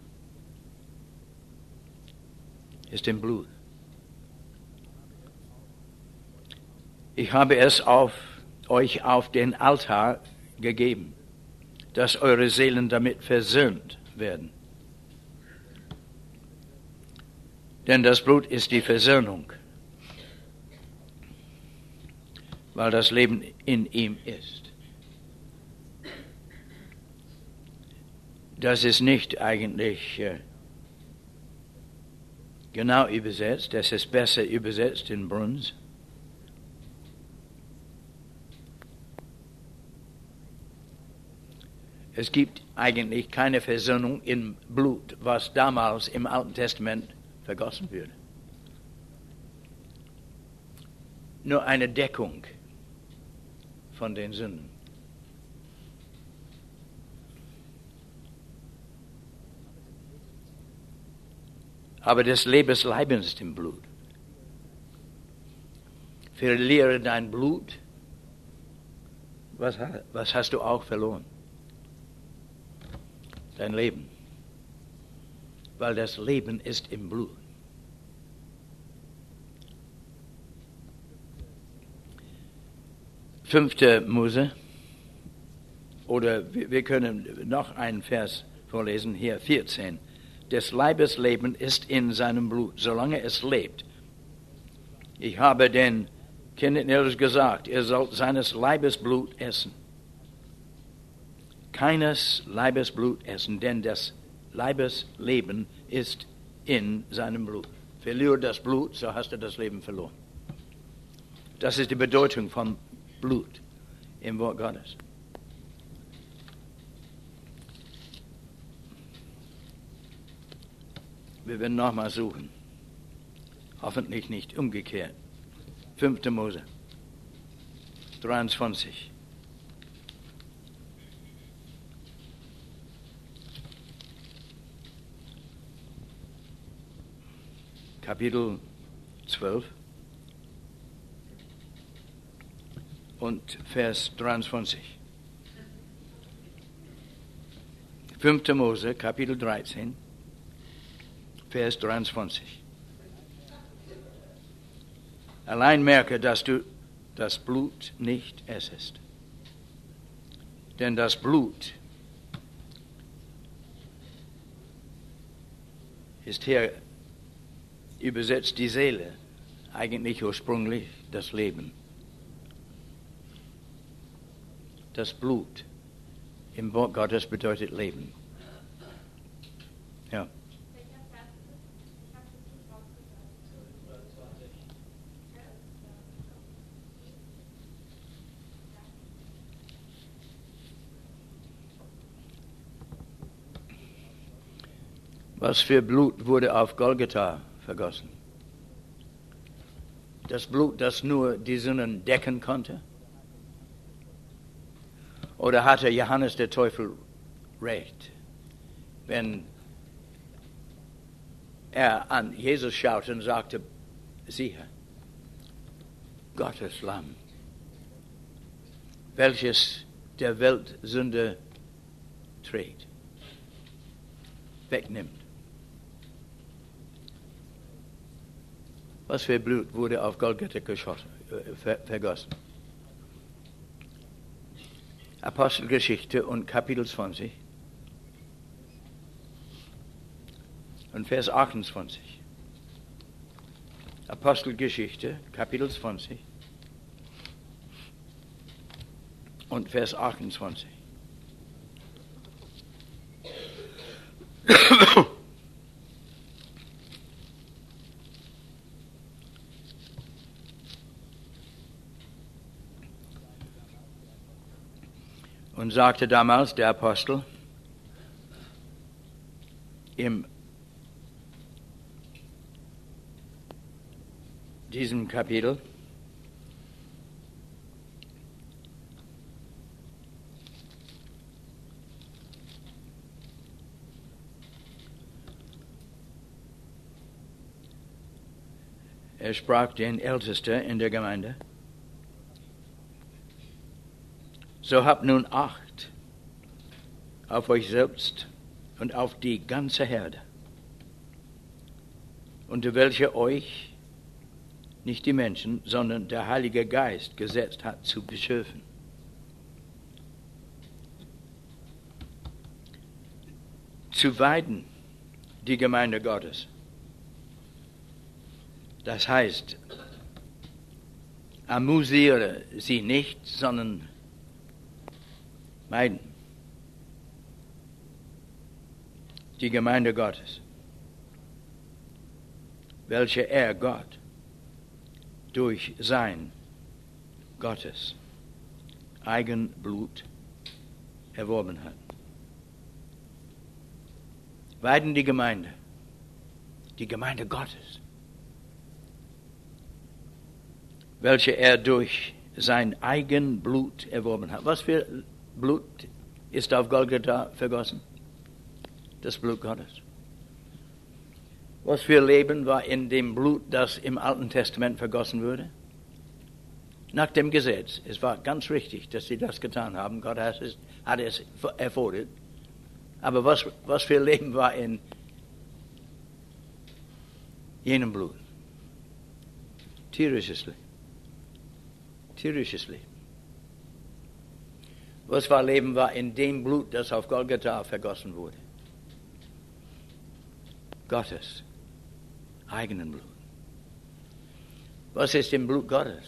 A: ist im Blut. Ich habe es auf euch auf den Altar gegeben, dass eure Seelen damit versöhnt werden. Denn das Blut ist die Versöhnung, weil das Leben in ihm ist. Das ist nicht eigentlich äh, genau übersetzt, das ist besser übersetzt in Bruns. Es gibt eigentlich keine Versöhnung im Blut, was damals im Alten Testament vergossen wurde. Nur eine Deckung von den Sünden. Aber das Lebensleben ist im Blut. Verliere dein Blut, was, was hast du auch verloren? Dein Leben. Weil das Leben ist im Blut. Fünfte Mose, oder wir können noch einen Vers vorlesen, hier vierzehn. Des Leibes Leben ist in seinem Blut, solange es lebt. Ich habe den Kindern gesagt, ihr sollt seines Leibes Blut essen. Keines Leibesblut essen, denn das Leibesleben ist in seinem Blut. Verliere das Blut, so hast du das Leben verloren. Das ist die Bedeutung von Blut im Wort Gottes. Wir werden nochmal suchen. Hoffentlich nicht umgekehrt. fünfte Mose, dreiundzwanzig. Kapitel zwölf und Vers dreiundzwanzig. fünfte Mose, Kapitel dreizehn, Vers dreiundzwanzig. Allein merke, dass du das Blut nicht essest. Denn das Blut ist hier übersetzt die Seele, eigentlich ursprünglich das Leben. Das Blut im Wort Gottes bedeutet Leben. Ja. Was für Blut wurde auf Golgatha vergossen? Das Blut, das nur die Sünden decken konnte? Oder hatte Johannes der Teufel recht, wenn er an Jesus schaute und sagte, siehe, Gottes Lamm, welches der Welt Sünde trägt, wegnimmt. Was für Blut wurde auf Golgatha geschossen, äh, ver, vergossen? Apostelgeschichte und Kapitel zwanzig und Vers achtundzwanzig. Apostelgeschichte, Kapitel zwanzig und Vers achtundzwanzig. Und sagte damals der Apostel in diesem Kapitel, er sprach den Ältesten in der Gemeinde: So habt nun Acht auf euch selbst und auf die ganze Herde, unter welche euch nicht die Menschen, sondern der Heilige Geist gesetzt hat, zu bischöfen. Zu weiden die Gemeinde Gottes. Das heißt, amüsiere sie nicht, sondern meiden die Gemeinde Gottes, welche er, Gott, durch sein Gottes Eigenblut erworben hat. Weiden die Gemeinde, die Gemeinde Gottes, welche er durch sein Eigenblut erworben hat. Was für Blut ist auf Golgatha vergossen? Das Blut Gottes. Was für Leben war in dem Blut, das im Alten Testament vergossen wurde? Nach dem Gesetz. Es war ganz richtig, dass sie das getan haben. Gott hat es, hat es erfordert. Aber was, was für Leben war in jenem Blut? Tierisches Leben. Tierisches Leben. Was für Leben war in dem Blut, das auf Golgatha vergossen wurde? Gottes eigenen Blut. Was ist im Blut Gottes?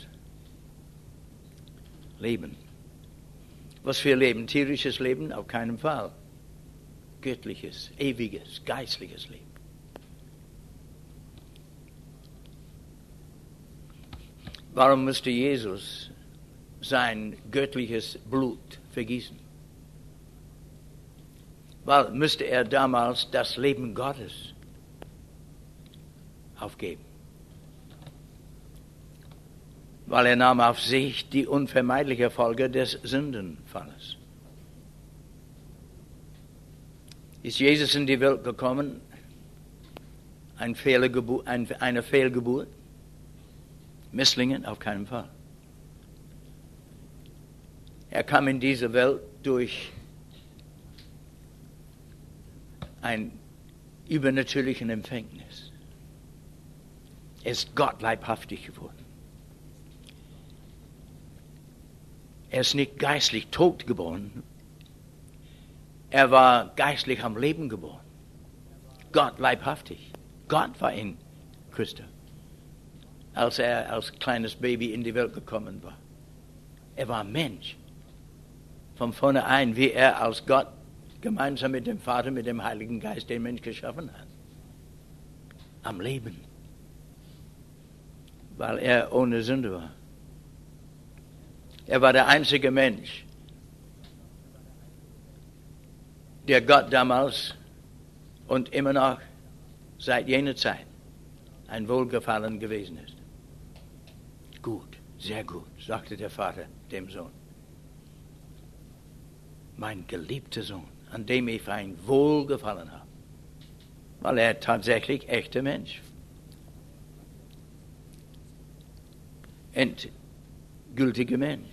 A: Leben. Was für Leben? Tierisches Leben? Auf keinen Fall. Göttliches, ewiges, geistliches Leben. Warum musste Jesus sein göttliches Blut vergießen? Weil müsste er damals das Leben Gottes aufgeben. Weil er nahm auf sich die unvermeidliche Folge des Sündenfalles. Ist Jesus in die Welt gekommen, ein Fehlgeburt, ein, eine Fehlgeburt? Misslingen? Auf keinen Fall. Er kam in diese Welt durch ein übernatürlichen Empfängnis. Er ist Gott leibhaftig geworden. Er ist nicht geistlich tot geboren. Er war geistlich am Leben geboren. Gott leibhaftig. Gott war in Christus, als er als kleines Baby in die Welt gekommen war. Er war Mensch. Von vornherein, wie er als Gott gemeinsam mit dem Vater, mit dem Heiligen Geist den Mensch geschaffen hat. Am Leben. Weil er ohne Sünde war. Er war der einzige Mensch, der Gott damals und immer noch seit jener Zeit ein Wohlgefallen gewesen ist. Gut, sehr gut, sagte der Vater dem Sohn. Mein geliebter Sohn, an dem ich ein Wohlgefallen habe. Weil er tatsächlich echter Mensch. Endgültiger Mensch.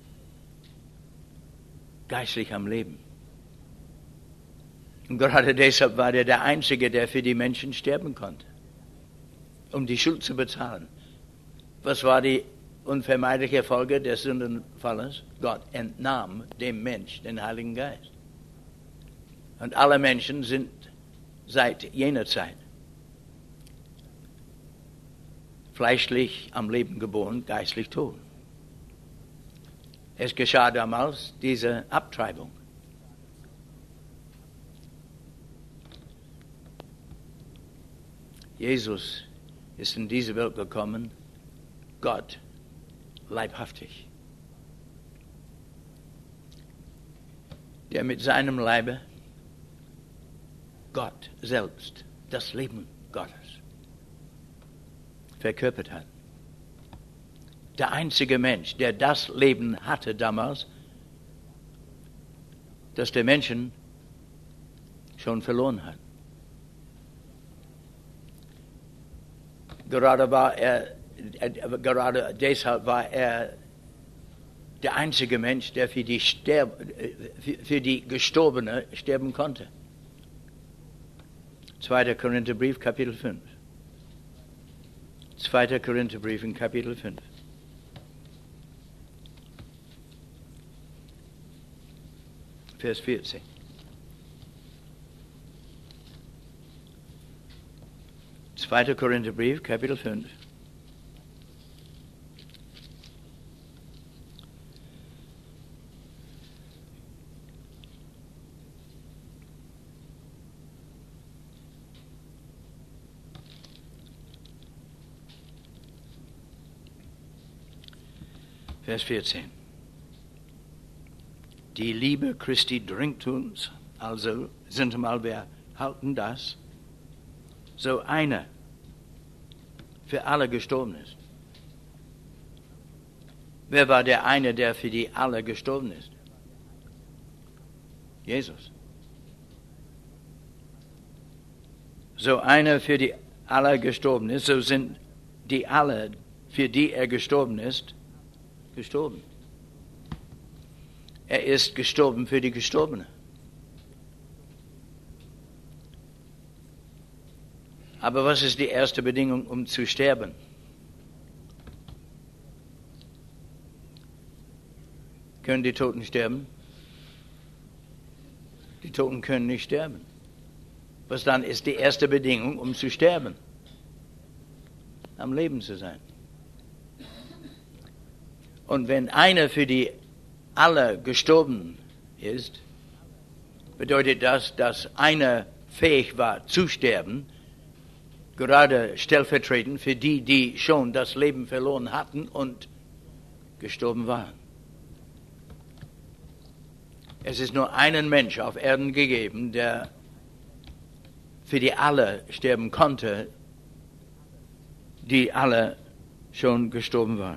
A: Geistlich am Leben. Und gerade deshalb war er der Einzige, der für die Menschen sterben konnte. um die Schuld zu bezahlen. Was war die unvermeidliche Folge des Sündenfalles? Gott entnahm dem Mensch den Heiligen Geist. Und alle Menschen sind seit jener Zeit fleischlich am Leben geboren, geistlich tot. Es geschah damals diese Abtreibung. Jesus ist in diese Welt gekommen, Gott leibhaftig, der mit seinem Leibe Gott selbst, das Leben Gottes, verkörpert hat. Der einzige Mensch, der das Leben hatte damals, das der Menschen schon verloren hat. Gerade war er, gerade deshalb war er der einzige Mensch, der für die, Sterb, für die Gestorbene sterben konnte. zweiter Korintherbrief, Kapitel fünf. zweiter Korintherbrief in Kapitel fünf. Vers vierzehn. zweiter Korintherbrief, Kapitel fünf. Vers vierzehn. Die Liebe Christi drängt uns, also sind mal, wir halten das, so einer für alle gestorben ist. Wer war der eine, der für die alle gestorben ist? Jesus. So einer für die alle gestorben ist, so sind die alle, für die er gestorben ist, gestorben. Er ist gestorben für die Gestorbene. Aber was ist die erste Bedingung, um zu sterben? Können die Toten sterben? Die Toten können nicht sterben. Was dann ist die erste Bedingung, um zu sterben? Am Leben zu sein. Und wenn einer für die alle gestorben ist, bedeutet das, dass einer fähig war zu sterben, gerade stellvertretend für die, die schon das Leben verloren hatten und gestorben waren. Es ist nur einen Mensch auf Erden gegeben, der für die alle sterben konnte, die alle schon gestorben waren.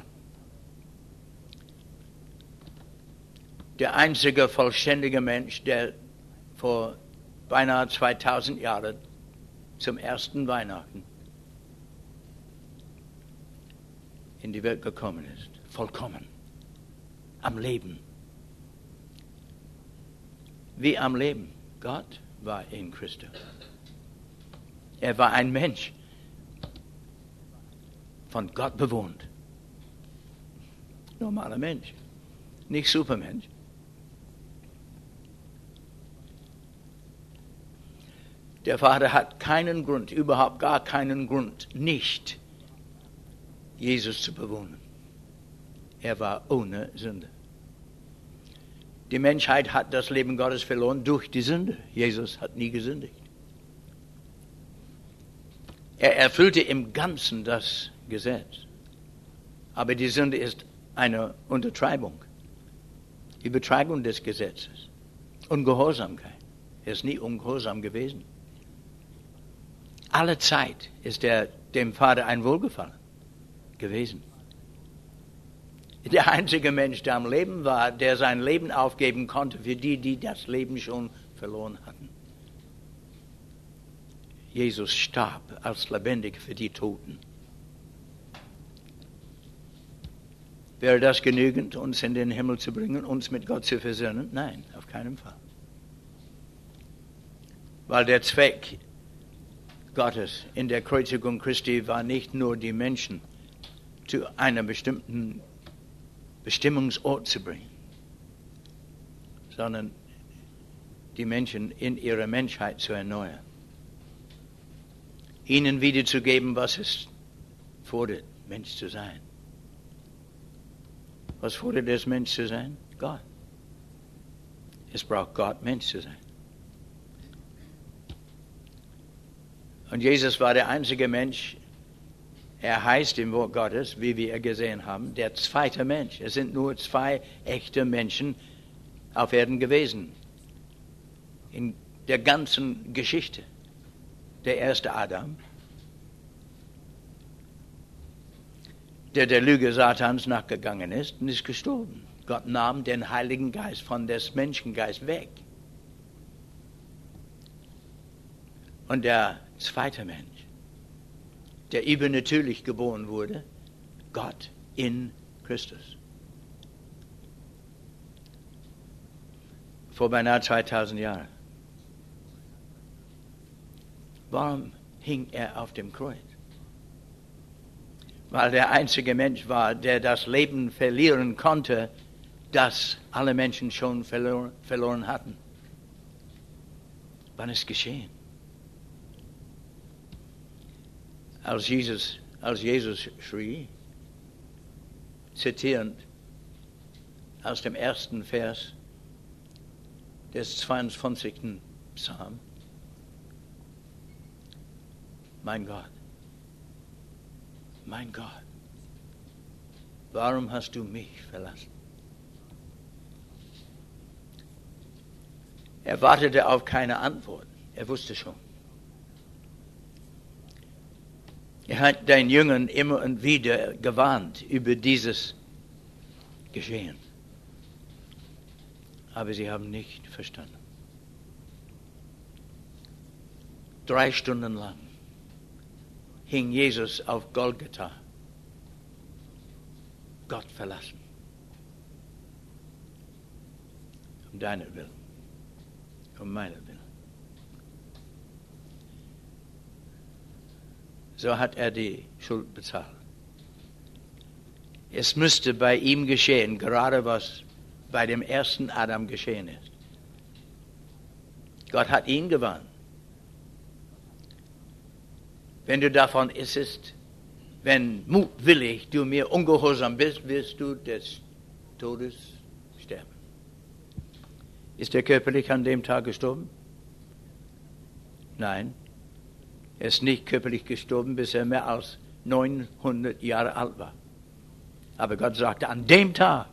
A: Der einzige vollständige Mensch, der vor beinahe zweitausend Jahren zum ersten Weihnachten in die Welt gekommen ist. Vollkommen. Am Leben. Wie am Leben. Gott war in Christus. Er war ein Mensch. Von Gott bewohnt. Normaler Mensch. Nicht Supermensch. Der Vater hat keinen Grund, überhaupt gar keinen Grund, nicht Jesus zu bewohnen. Er war ohne Sünde. Die Menschheit hat das Leben Gottes verloren durch die Sünde. Jesus hat nie gesündigt. Er erfüllte im Ganzen das Gesetz. Aber die Sünde ist eine Untertreibung, Übertreibung des Gesetzes. Ungehorsamkeit. Er ist nie ungehorsam gewesen. Alle Zeit ist er dem Vater ein Wohlgefallen gewesen. Der einzige Mensch, der am Leben war, der sein Leben aufgeben konnte für die, die das Leben schon verloren hatten. Jesus starb als lebendig für die Toten. Wäre das genügend, uns in den Himmel zu bringen, uns mit Gott zu versöhnen? Nein, auf keinen Fall. Weil der Zweck Gottes in der Kreuzigung Christi war nicht nur die Menschen zu einem bestimmten Bestimmungsort zu bringen, sondern die Menschen in ihrer Menschheit zu erneuern. Ihnen wiederzugeben, was es fordert, Mensch zu sein. Was fordert es, Mensch zu sein? Gott. Es braucht Gott, Mensch zu sein. Und Jesus war der einzige Mensch, er heißt im Wort Gottes, wie wir gesehen haben, der zweite Mensch. Es sind nur zwei echte Menschen auf Erden gewesen. In der ganzen Geschichte. Der erste Adam, der der Lüge Satans nachgegangen ist und ist gestorben. Gott nahm den Heiligen Geist von des Menschengeist weg. Und der zweite Mensch, der übernatürlich geboren wurde, Gott in Christus. Vor beinahe zweitausend Jahren. Warum hing er auf dem Kreuz? Weil der einzige Mensch war, der das Leben verlieren konnte, das alle Menschen schon verloren, verloren hatten. Wann ist geschehen? Als Jesus, als Jesus schrie, zitierend aus dem ersten Vers des zweiundzwanzigsten Psalm, mein Gott, mein Gott, warum hast du mich verlassen? Er wartete auf keine Antwort. Er wusste schon. Er hat den Jüngern immer und wieder gewarnt über dieses Geschehen. Aber sie haben nicht verstanden. Drei Stunden lang hing Jesus auf Golgatha, Gott verlassen. Um deiner Willen, um meiner Willen. So hat er die Schuld bezahlt. Es müsste bei ihm geschehen, gerade was bei dem ersten Adam geschehen ist. Gott hat ihn gewarnt. Wenn du davon isst, wenn mutwillig du mir ungehorsam bist, wirst du des Todes sterben. Ist er körperlich an dem Tag gestorben? Nein. Er ist nicht körperlich gestorben, bis er mehr als neunhundert Jahre alt war. Aber Gott sagte, an dem Tag,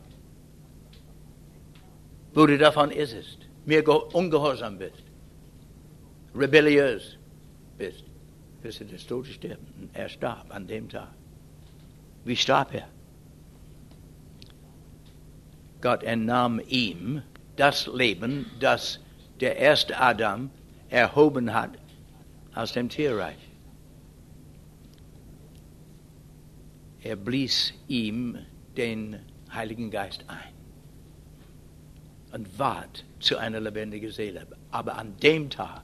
A: wo du davon isst, mir ungehorsam bist, rebelliös bist, wirst du des Todes sterben. Und er starb an dem Tag. Wie starb er? Gott entnahm ihm das Leben, das der erste Adam erhoben hat aus dem Tierreich. Er blies ihm den Heiligen Geist ein und ward zu einer lebendigen Seele. Aber an dem Tag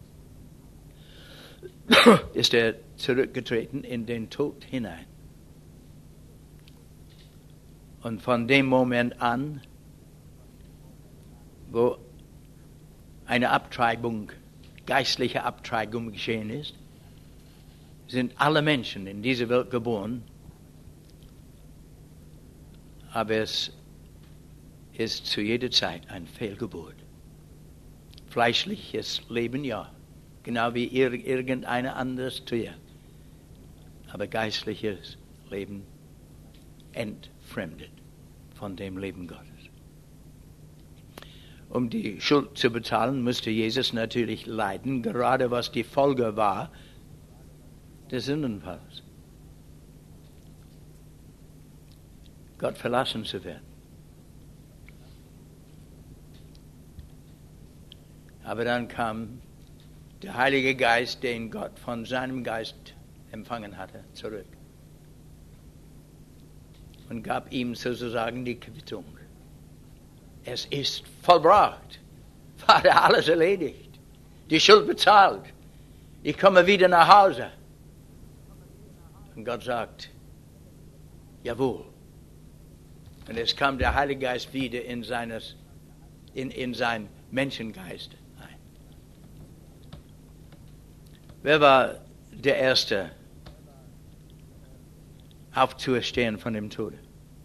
A: ist er zurückgetreten in den Tod hinein. Und von dem Moment an, wo eine Abtreibung, geistliche Abtreibung geschehen ist, sind alle Menschen in dieser Welt geboren, aber es ist zu jeder Zeit eine Fehlgeburt. Fleischliches Leben, ja, genau wie irgendein anderes Tier, aber geistliches Leben entfremdet von dem Leben Gottes. Um die Schuld zu bezahlen, musste Jesus natürlich leiden, gerade was die Folge war des Sündenfalls. Gott verlassen zu werden. Aber dann kam der Heilige Geist, den Gott von seinem Geist empfangen hatte, zurück und gab ihm sozusagen die Quittung. Es ist vollbracht. Vater, alles erledigt. Die Schuld bezahlt. ich komme wieder nach Hause. Und Gott sagt, jawohl. Und es kam der Heilige Geist wieder in, seines, in, in sein Menschengeist ein. Wer war der Erste, aufzuerstehen von dem Tode?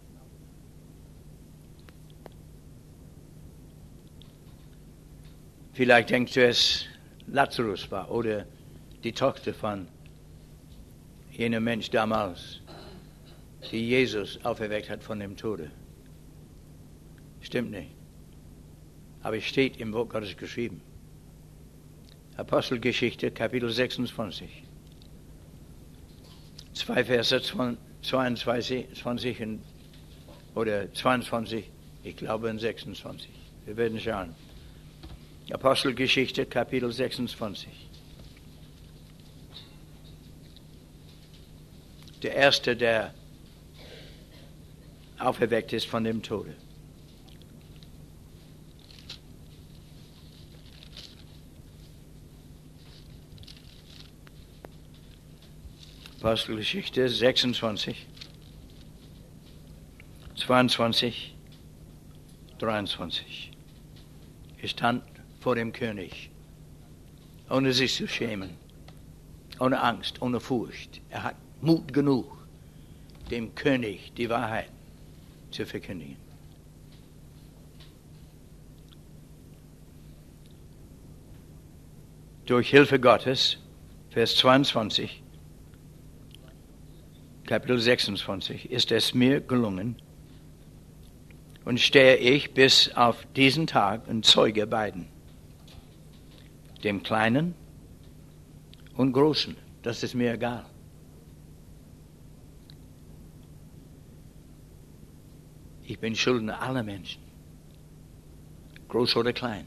A: Vielleicht denkst du, es Lazarus war oder die Tochter von jenem Mensch damals, die Jesus auferweckt hat von dem Tode. Stimmt nicht. Aber es steht im Wort Gottes geschrieben. Apostelgeschichte, Kapitel sechsundzwanzig. Zwei Verse zweiundzwanzig und, oder zweiundzwanzig, ich glaube in sechsundzwanzig. Wir werden schauen. Apostelgeschichte, Kapitel sechsundzwanzig. Der Erste, der auferweckt ist von dem Tode. Apostelgeschichte sechsundzwanzig, zweiundzwanzig, dreiundzwanzig. Er stand vor dem König, ohne sich zu schämen, ohne Angst, ohne Furcht. Er hat Mut genug, dem König die Wahrheit zu verkündigen. Durch Hilfe Gottes, Vers zweiundzwanzig, Kapitel sechsundzwanzig, ist es mir gelungen, und stehe ich bis auf diesen Tag und zeuge beiden, dem Kleinen und Großen. Das ist mir egal. Ich bin Schuldner aller Menschen, groß oder klein.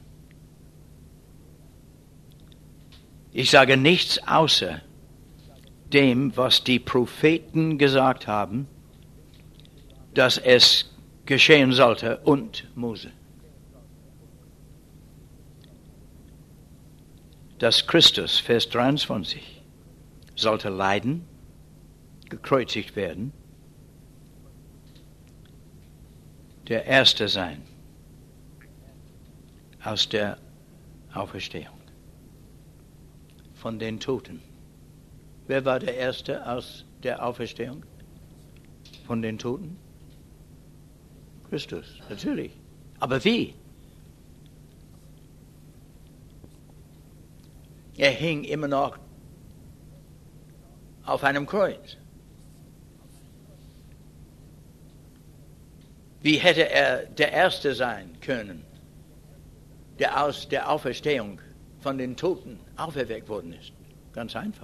A: Ich sage nichts außer dem, was die Propheten gesagt haben, dass es geschehen sollte, und Mose. Dass Christus, Vers dreiundzwanzig, sollte leiden, gekreuzigt werden, der Erste sein aus der Auferstehung von den Toten. Wer war der Erste aus der Auferstehung von den Toten? Christus, natürlich. Aber wie? Er hing immer noch auf einem Kreuz. Wie hätte er der Erste sein können, der aus der Auferstehung von den Toten auferweckt worden ist? Ganz einfach.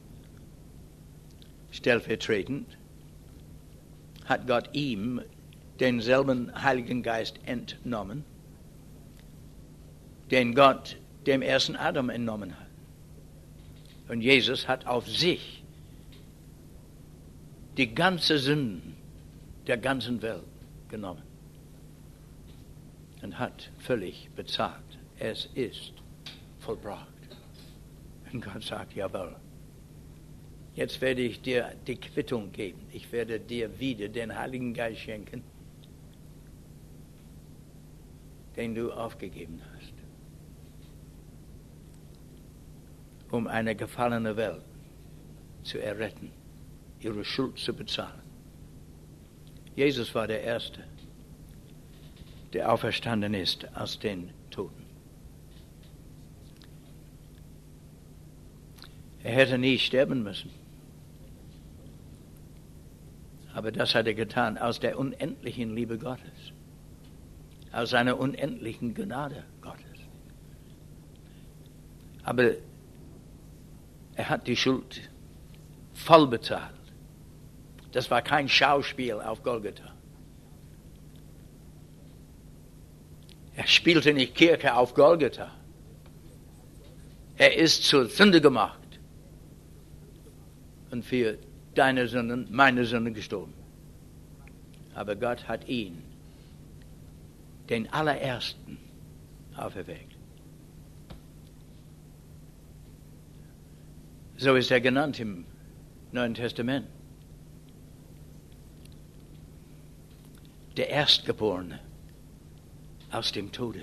A: Stellvertretend hat Gott ihm denselben Heiligen Geist entnommen, den Gott dem ersten Adam entnommen hat. Und Jesus hat auf sich die ganze Sünden der ganzen Welt genommen und hat völlig bezahlt. Es ist vollbracht. Und Gott sagt, jawohl, jetzt werde ich dir die Quittung geben. Ich werde dir wieder den Heiligen Geist schenken, den du aufgegeben hast, um eine gefallene Welt zu erretten, ihre Schuld zu bezahlen. Jesus war der Erste, der auferstanden ist aus den Toten. Er hätte nie sterben müssen. Aber das hat er getan aus der unendlichen Liebe Gottes, aus seiner unendlichen Gnade Gottes. Aber er hat die Schuld voll bezahlt. Das war kein Schauspiel auf Golgatha. Er spielte nicht Kirche auf Golgatha. Er ist zur Sünde gemacht und für deine Sünden, meine Sünden gestorben. Aber Gott hat ihn, den Allerersten, auferweckt. So ist er genannt im Neuen Testament. Der Erstgeborene aus dem Tode.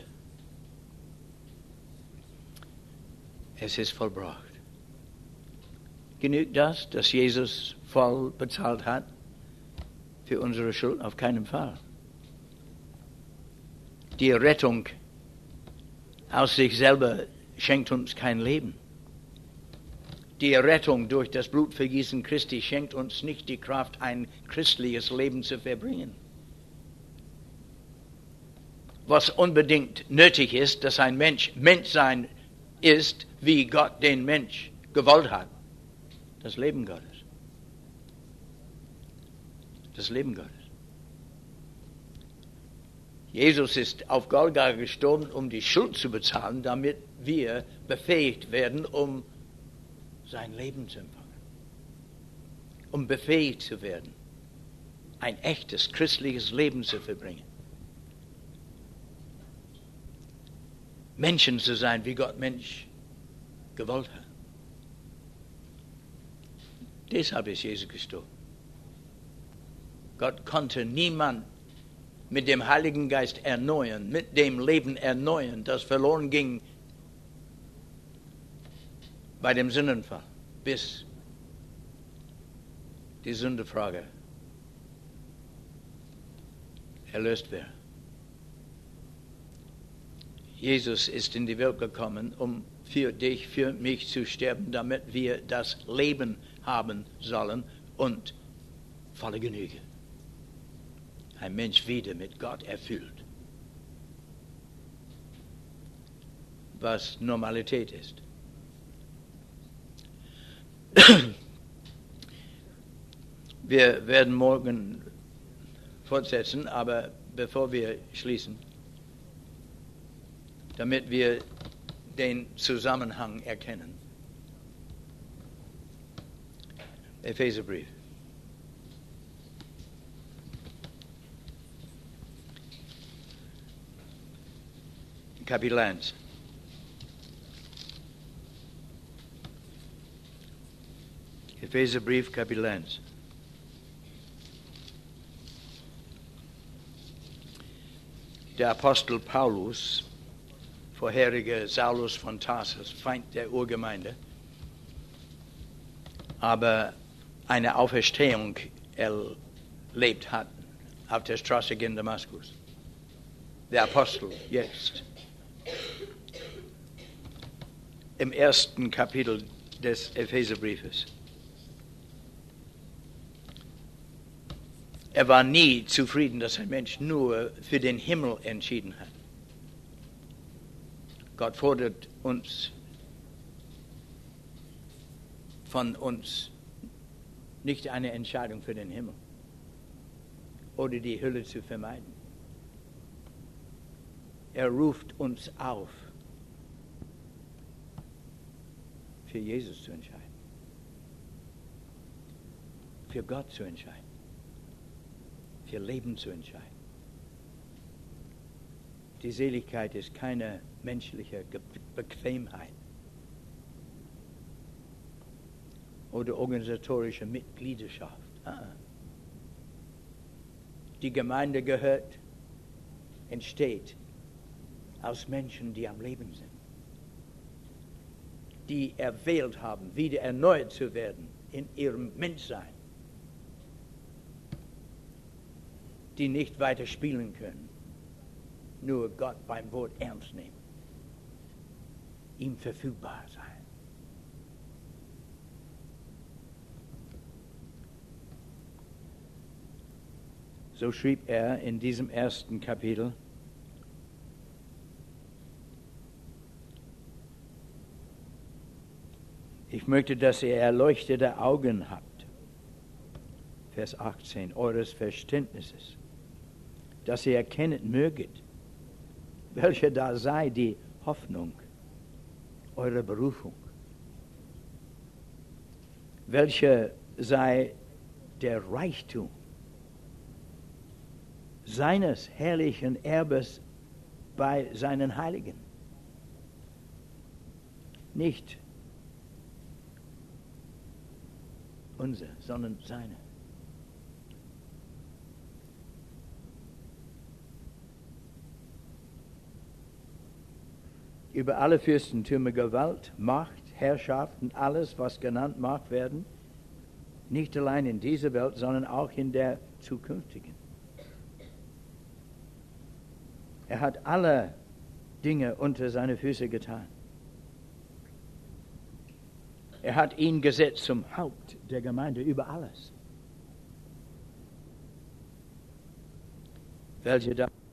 A: Es ist vollbracht. Genügt das, dass Jesus voll bezahlt hat für unsere Schuld? Auf keinen Fall. Die Rettung aus sich selber schenkt uns kein Leben. Die Rettung durch das Blutvergießen Christi schenkt uns nicht die Kraft, ein christliches Leben zu verbringen. Was unbedingt nötig ist, dass ein Mensch Mensch sein ist, wie Gott den Mensch gewollt hat. Das Leben Gottes. Das Leben Gottes. Jesus ist auf Golgatha gestorben, um die Schuld zu bezahlen, damit wir befähigt werden, um sein Leben zu empfangen. Um befähigt zu werden, ein echtes christliches Leben zu verbringen. Menschen zu sein, wie Gott Mensch gewollt hat. Deshalb ist Jesus gestorben. Gott konnte niemand mit dem Heiligen Geist erneuern, mit dem Leben erneuern, das verloren ging bei dem Sündenfall, bis die Sündefrage erlöst wäre. Jesus ist in die Welt gekommen, um für dich, für mich zu sterben, damit wir das Leben haben sollen und volle Genüge. Ein Mensch wieder mit Gott erfüllt. Was Normalität ist. Wir werden morgen fortsetzen, aber bevor wir schließen, damit wir den Zusammenhang erkennen. Epheserbrief. Kapitel eins. Epheserbrief, Kapitel eins. Der Apostel Paulus, vorheriger Saulus von Tarsus, Feind der Urgemeinde, aber eine Auferstehung erlebt hat auf der Straße gen Damaskus. Der Apostel jetzt. Im ersten Kapitel des Epheserbriefes. Er war nie zufrieden, dass ein Mensch nur für den Himmel entschieden hat. Gott fordert uns von uns nicht eine Entscheidung für den Himmel oder die Hölle zu vermeiden. Er ruft uns auf, für Jesus zu entscheiden, für Gott zu entscheiden, für Leben zu entscheiden. Die Seligkeit ist keine menschliche Bequemheit oder organisatorische Mitgliedschaft. Ah. Die Gemeinde gehört, entsteht aus Menschen, die am Leben sind, die erwählt haben, wieder erneuert zu werden in ihrem Menschsein, die nicht weiter spielen können, nur Gott beim Wort ernst nehmen, ihm verfügbar sein. So schrieb er in diesem ersten Kapitel: Ich möchte, dass ihr erleuchtete Augen habt, Vers achtzehn, eures Verständnisses, dass ihr erkennen möget, welche da sei die Hoffnung eurer Berufung, welche sei der Reichtum seines herrlichen Erbes bei seinen Heiligen. Nicht unser, sondern seine. Über alle Fürstentümer, Gewalt, Macht, Herrschaft und alles, was genannt mag werden, nicht allein in dieser Welt, sondern auch in der zukünftigen. Er hat alle Dinge unter seine Füße getan. Er hat ihn gesetzt zum Haupt der Gemeinde über alles. Welche da